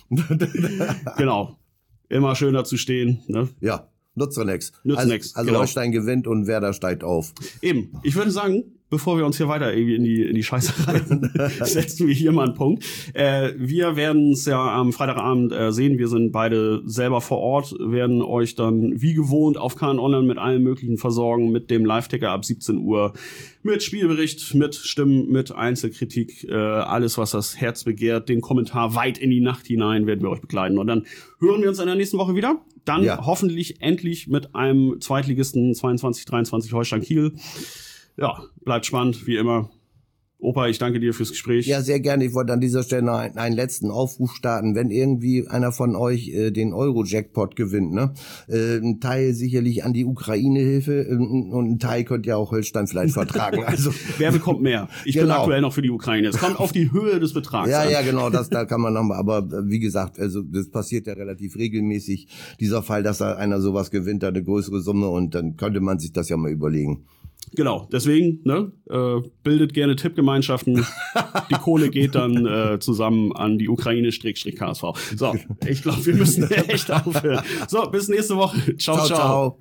Genau. Immer schön dazu stehen. Ne? Ja, nutzt doch nix. Nutzt also, nix. Also genau. Holstein gewinnt und Werder steigt auf. Eben. Ich würde sagen, bevor wir uns hier weiter irgendwie in die, in die Scheiße reiten, setzen wir hier mal einen Punkt. Äh, wir werden es ja am Freitagabend äh, sehen. Wir sind beide selber vor Ort, werden euch dann wie gewohnt auf K N Online mit allem Möglichen versorgen, mit dem Live-Ticker ab siebzehn Uhr, mit Spielbericht, mit Stimmen, mit Einzelkritik, äh, alles, was das Herz begehrt, den Kommentar weit in die Nacht hinein werden wir euch begleiten. Und dann hören wir uns in der nächsten Woche wieder. Dann ja. hoffentlich endlich mit einem Zweitligisten zweiundzwanzig dreiundzwanzig Holstein Kiel. Ja, bleibt spannend, wie immer. Opa, ich danke dir fürs Gespräch. Ja, sehr gerne. Ich wollte an dieser Stelle noch einen, einen letzten Aufruf starten. Wenn irgendwie einer von euch äh, den Euro-Jackpot gewinnt, ne, äh, ein Teil sicherlich an die Ukraine-Hilfe äh, und ein Teil könnt ihr auch Holstein vielleicht vertragen. Also wer bekommt mehr? Ich genau. bin aktuell noch für die Ukraine. Es kommt auf die Höhe des Betrags ja, an. Ja, genau, das da kann man nochmal. Aber äh, wie gesagt, also das passiert ja relativ regelmäßig. Dieser Fall, dass da einer sowas gewinnt, da eine größere Summe und dann könnte man sich das ja mal überlegen. Genau, deswegen, ne, äh, bildet gerne Tippgemeinschaften. Die Kohle geht dann äh, zusammen an die Ukraine-K S V. So, ich glaube, wir müssen echt aufhören. So, bis nächste Woche. Ciao, ciao. ciao. ciao.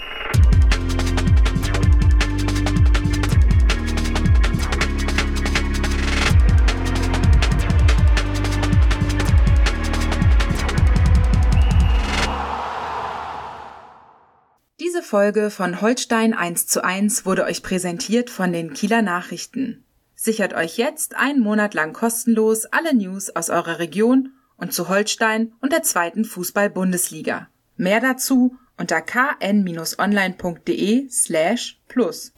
Diese Folge von Holstein eins zu eins wurde euch präsentiert von den Kieler Nachrichten. Sichert euch jetzt einen Monat lang kostenlos alle News aus eurer Region und zu Holstein und der zweiten Fußball-Bundesliga. Mehr dazu unter k n Bindestrich online punkt de slash plus.